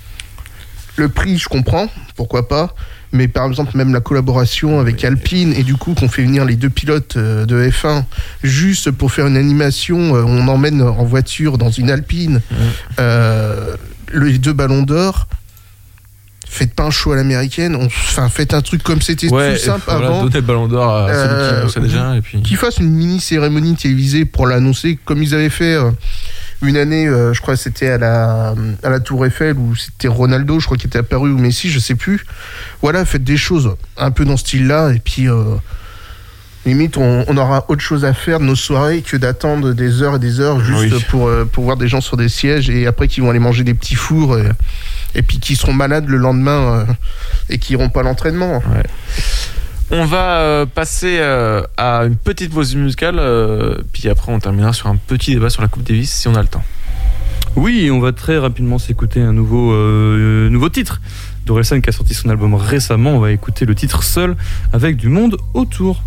le prix, je comprends, pourquoi pas. Mais par exemple, même la collaboration avec Alpine, et du coup, qu'on fait venir les deux pilotes euh, de F un juste pour faire une animation, euh, on emmène en voiture dans une Alpine euh, les deux ballons d'or. Faites pas un show à l'américaine, on- enfin faites un truc comme c'était Ouais, tout simple voilà, avant. donner le Ballon d'Or à celui Euh, qui le sait déjà. Et puis... Qu'ils fassent une mini cérémonie télévisée pour l'annoncer, comme ils avaient fait euh, une année, euh, je crois que c'était à la, à la Tour Eiffel, où c'était Ronaldo, je crois, qui était apparu, ou Messi, je sais plus. Voilà, faites des choses un peu dans ce style-là, et puis euh, limite, on, on aura autre chose à faire de nos soirées que d'attendre des heures et des heures juste Oui. pour, euh, pour voir des gens sur des sièges, et après qui vont aller manger des petits fours, et, et puis qui seront malades le lendemain, euh, et qui iront pas à l'entraînement. On va euh, passer euh, à une petite pause musicale, euh, puis après on terminera sur un petit débat sur la Coupe Davis si on a le temps. Oui, et on va très rapidement s'écouter un nouveau, euh, nouveau titre. D'Orelsan qui a sorti son album récemment, on va écouter le titre Seul avec du monde autour.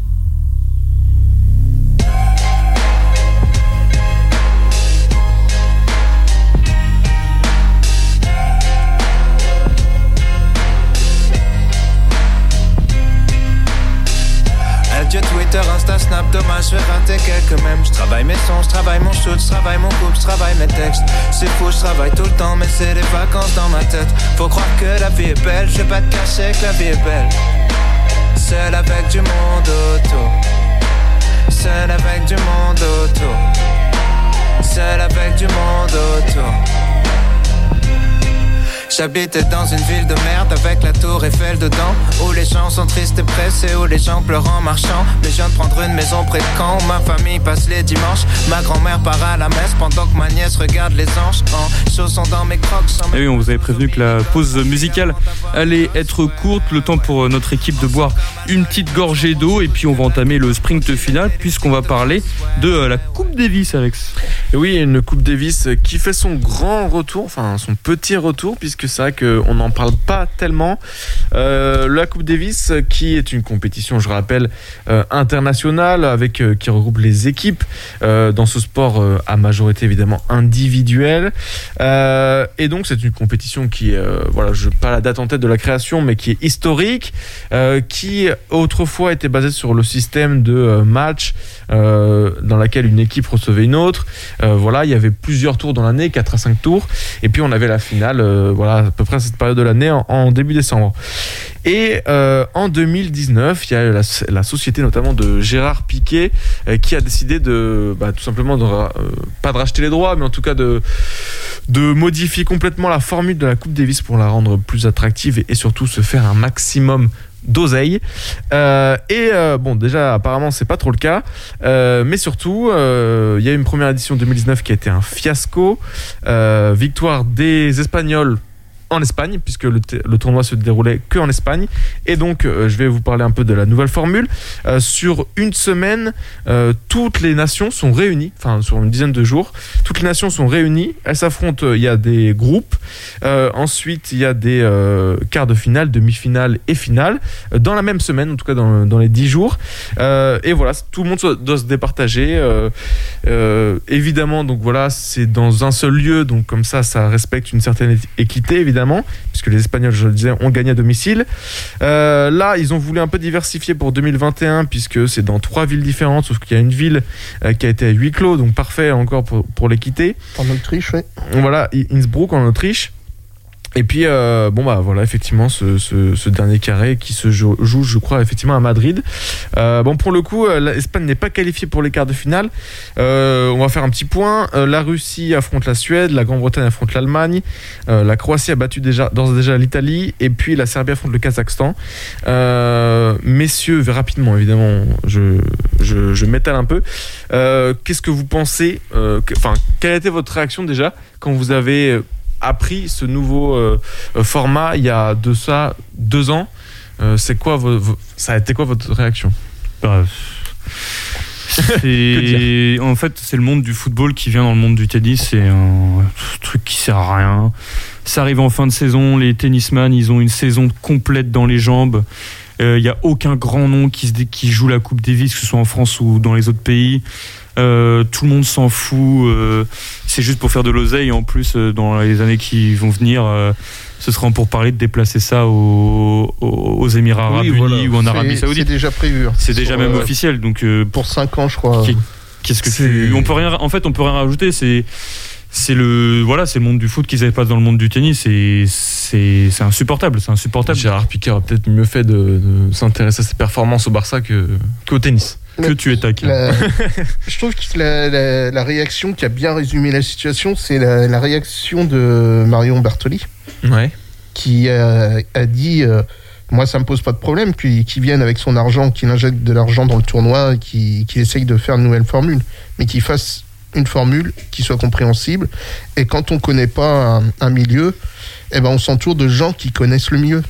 Adieu Twitter, Insta, Snap, dommage, je vais rater quelques mèmes. Je travaille mes sons, je travaille mon shoot, je travaille mon couple, je travaille mes textes. C'est fou, je travaille tout le temps, mais c'est des vacances dans ma tête. Faut croire que la vie est belle, je vais pas te cacher que la vie est belle. Seul avec du monde autour. Seul avec du monde autour. Seul avec du monde autour. J'habitais dans une ville de merde avec la tour Eiffel dedans, où les gens sont tristes et pressés, où les gens pleurent en marchant. Mais je viens de prendre une maison près de Caen, où ma famille passe les dimanches. Ma grand-mère part à la messe pendant que ma nièce regarde les anges. En chaussons dans mes crocs. Et oui, on vous avait prévenu que la pause musicale allait être courte, le temps pour notre équipe de boire une petite gorgée d'eau, et puis on va entamer le sprint final puisqu'on va parler de la Coupe Davis, Alex. Et oui, une Coupe Davis qui fait son grand retour, enfin son petit retour, puisque c'est vrai qu'on n'en parle pas tellement. Euh, la Coupe Davis, qui est une compétition, je rappelle, euh, internationale, avec, euh, qui regroupe les équipes euh, dans ce sport euh, à majorité évidemment individuelle. Euh, et donc c'est une compétition qui, euh, voilà, je n'ai pas la date en tête de la création, mais qui est historique, euh, qui autrefois était basée sur le système de euh, match euh, dans laquelle une équipe recevait une autre. Euh, voilà, il y avait plusieurs tours dans l'année, quatre à cinq tours. Et puis on avait la finale, euh, voilà, à peu près à cette période de l'année, en, en début décembre. Et euh, en deux mille dix-neuf, il y a la, la société notamment de Gérard Piquet euh, qui a décidé de, bah, tout simplement, de, euh, pas de racheter les droits, mais en tout cas de, de modifier complètement la formule de la Coupe Davis pour la rendre plus attractive et, et surtout se faire un maximum d'oseille. Euh, et euh, bon, déjà apparemment c'est pas trop le cas, euh, mais surtout euh, il y a une première édition deux mille dix-neuf qui a été un fiasco. Euh, victoire des Espagnols en Espagne, puisque le, t- le tournoi se déroulait que en Espagne. Et donc euh, je vais vous parler un peu de la nouvelle formule. Euh, sur une semaine, euh, toutes les nations sont réunies, enfin sur une dizaine de jours, toutes les nations sont réunies, elles s'affrontent, il y a des groupes, euh, ensuite il y a des euh, quarts de finale, demi-finale et finale, euh, dans la même semaine, en tout cas dans, dans les dix jours. Euh, et voilà, tout le monde doit se départager. Euh, euh, évidemment, donc voilà, c'est dans un seul lieu, donc comme ça, ça respecte une certaine équité, évidemment, puisque les Espagnols, je le disais, ont gagné à domicile. Euh, là, ils ont voulu un peu diversifier pour deux mille vingt et un, puisque c'est dans trois villes différentes, sauf qu'il y a une ville euh, qui a été à huis clos, donc parfait encore pour, pour l'équité. En Autriche, oui. Voilà, Innsbruck en Autriche. Et puis, euh, bon, bah voilà, effectivement, ce, ce, ce dernier carré qui se joue, joue, je crois, effectivement à Madrid. Euh, bon, pour le coup, l'Espagne n'est pas qualifiée pour les quarts de finale. Euh, on va faire un petit point. Euh, la Russie affronte la Suède, la Grande-Bretagne affronte l'Allemagne, euh, la Croatie a battu déjà, d'ores et déjà l'Italie, et puis la Serbie affronte le Kazakhstan. Euh, messieurs, rapidement, évidemment, je, je, je m'étale un peu. Euh, qu'est-ce que vous pensez euh, que, enfin, quelle a été votre réaction déjà quand vous avez appris ce nouveau euh, format il y a de ça deux ans? euh, c'est quoi vo- vo- ça a été quoi votre réaction? Bah, c'est en fait c'est le monde du football qui vient dans le monde du tennis. C'est un truc qui sert à rien. Ça arrive en fin de saison, les tennisman ils ont une saison complète dans les jambes. Il euh, y a aucun grand nom qui, se, qui joue la Coupe Davis, que ce soit en France ou dans les autres pays. Euh, tout le monde s'en fout, euh, c'est juste pour faire de l'oseille. En plus, euh, dans les années qui vont venir, euh, ce sera pour parler de déplacer ça aux, aux Émirats Arabes oui, Unis voilà. ou en Arabie C'est, Saoudite. c'est déjà prévu. Hein. C'est déjà Sur, même euh, officiel. Donc euh, pour cinq ans, je crois. Qu'est-ce que tu... On peut rien. En fait, on peut rien rajouter. C'est c'est le voilà, c'est le monde du foot qui se passe dans le monde du tennis et c'est c'est insupportable, c'est insupportable. Gérard Piquet aurait peut-être mieux fait de, de s'intéresser à ses performances au Barça que qu'au tennis. Que Mais tu es taquin. la... Je trouve que la, la, la réaction qui a bien résumé la situation, c'est la, la réaction de Marion Bartoli, Ouais. qui a, a dit euh, moi ça me pose pas de problème qu'il, qu'il vienne avec son argent, qu'il injecte de l'argent dans le tournoi, qu'il, qu'il essaye de faire une nouvelle formule, mais qu'il fasse une formule qui soit compréhensible. Et quand on connaît pas un, un milieu, eh ben on s'entoure de gens qui connaissent le milieu.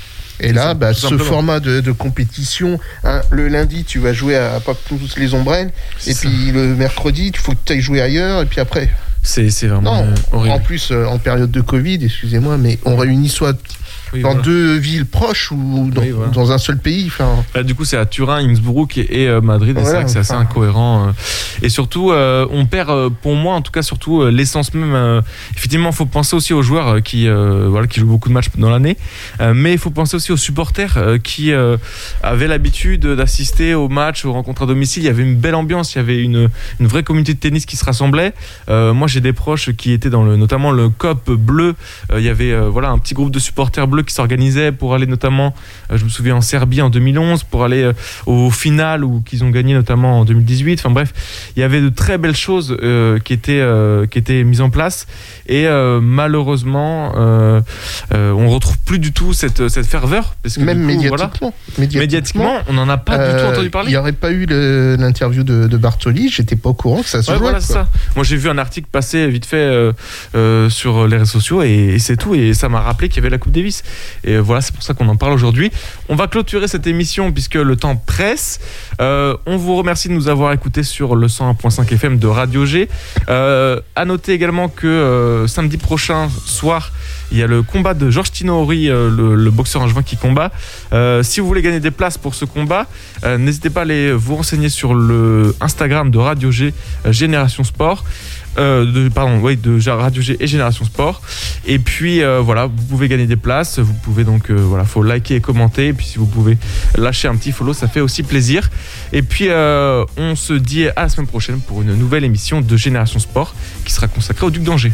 Et là, bah, ce format de, de compétition, hein, le lundi, tu vas jouer à pas tous les ombrelles, et C'est puis le mercredi, il faut que tu ailles jouer ailleurs, et puis après. C'est, c'est vraiment Non, horrible. en plus, euh, en période de Covid, excusez-moi, mais on réunit soit Oui, dans voilà. deux villes proches ou dans, Oui, voilà. dans un seul pays. Enfin, Là, du coup, c'est à Turin, Innsbruck et, et euh, Madrid. Et Voilà, c'est vrai que c'est assez enfin. incohérent. euh. Et surtout, euh, on perd, euh, pour moi, en tout cas, surtout euh, l'essence même. euh, effectivement, il faut penser aussi aux joueurs euh, qui, euh, voilà, qui jouent beaucoup de matchs dans l'année. Euh, mais il faut penser aussi aux supporters euh, qui euh, avaient l'habitude d'assister aux matchs, aux rencontres à domicile. Il y avait une belle ambiance, il y avait une, une vraie communauté de tennis qui se rassemblait. Euh, moi, j'ai des proches qui étaient dans le, notamment le C O P bleu. Euh, il y avait euh, voilà, un petit groupe de supporters bleus qui s'organisait pour aller notamment, euh, je me souviens, en Serbie en deux mille onze, pour aller euh, au final où qu'ils ont gagné notamment en deux mille dix-huit. Enfin bref, il y avait de très belles choses euh, qui étaient euh, qui étaient mises en place et euh, malheureusement, euh, euh, on retrouve plus du tout cette cette ferveur parce que même du coup, médiatiquement, voilà, médiatiquement, on n'en a pas du tout euh, entendu il parler. n'y aurait pas eu le- l'interview de, de Bartoli, j'étais pas au courant que ça se Ouais, jouait. voilà, quoi. c'est ça. Moi, j'ai vu un article passer vite fait euh, euh, sur les réseaux sociaux et, et c'est tout. Et ça m'a rappelé qu'il y avait la Coupe Davis. Et euh, voilà, c'est pour ça qu'on en parle aujourd'hui. On va clôturer cette émission puisque le temps presse. Euh, on vous remercie de nous avoir écoutés sur le cent un virgule cinq F M de Radio G. Euh, à noter également que euh, samedi prochain soir, il y a le combat de Georges Tinoori, euh, le, le boxeur angevin qui combat. Euh, si vous voulez gagner des places pour ce combat, euh, n'hésitez pas à aller vous renseigner sur le Instagram de Radio G, euh, Génération Sport. euh, de, pardon, oui, de Radio G et Génération Sport. Et puis euh, voilà, vous pouvez gagner des places. Vous pouvez donc, euh, voilà, faut liker et commenter. Et puis si vous pouvez lâcher un petit follow, ça fait aussi plaisir. Et puis euh, on se dit à la semaine prochaine pour une nouvelle émission de Génération Sport qui sera consacrée au Duc d'Angers.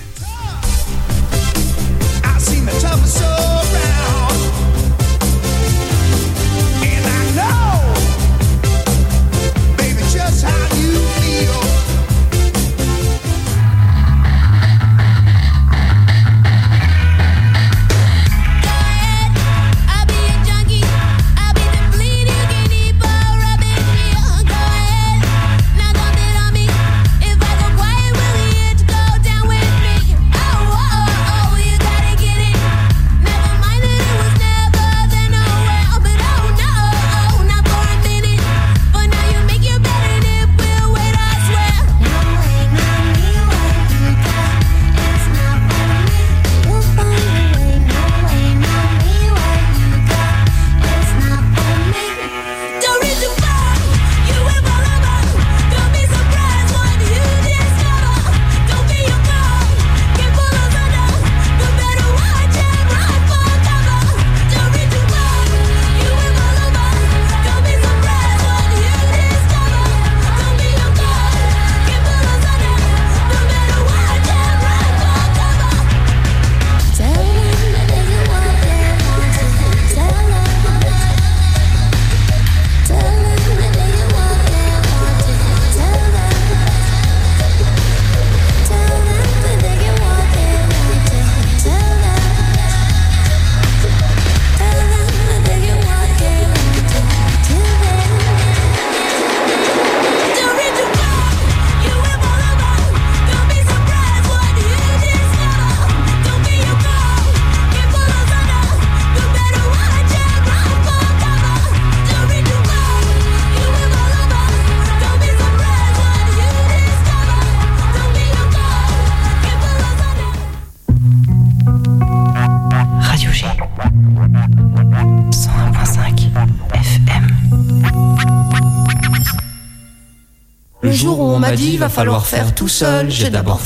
Le jour où on m'a dit va falloir faire tout seul, j'ai d'abord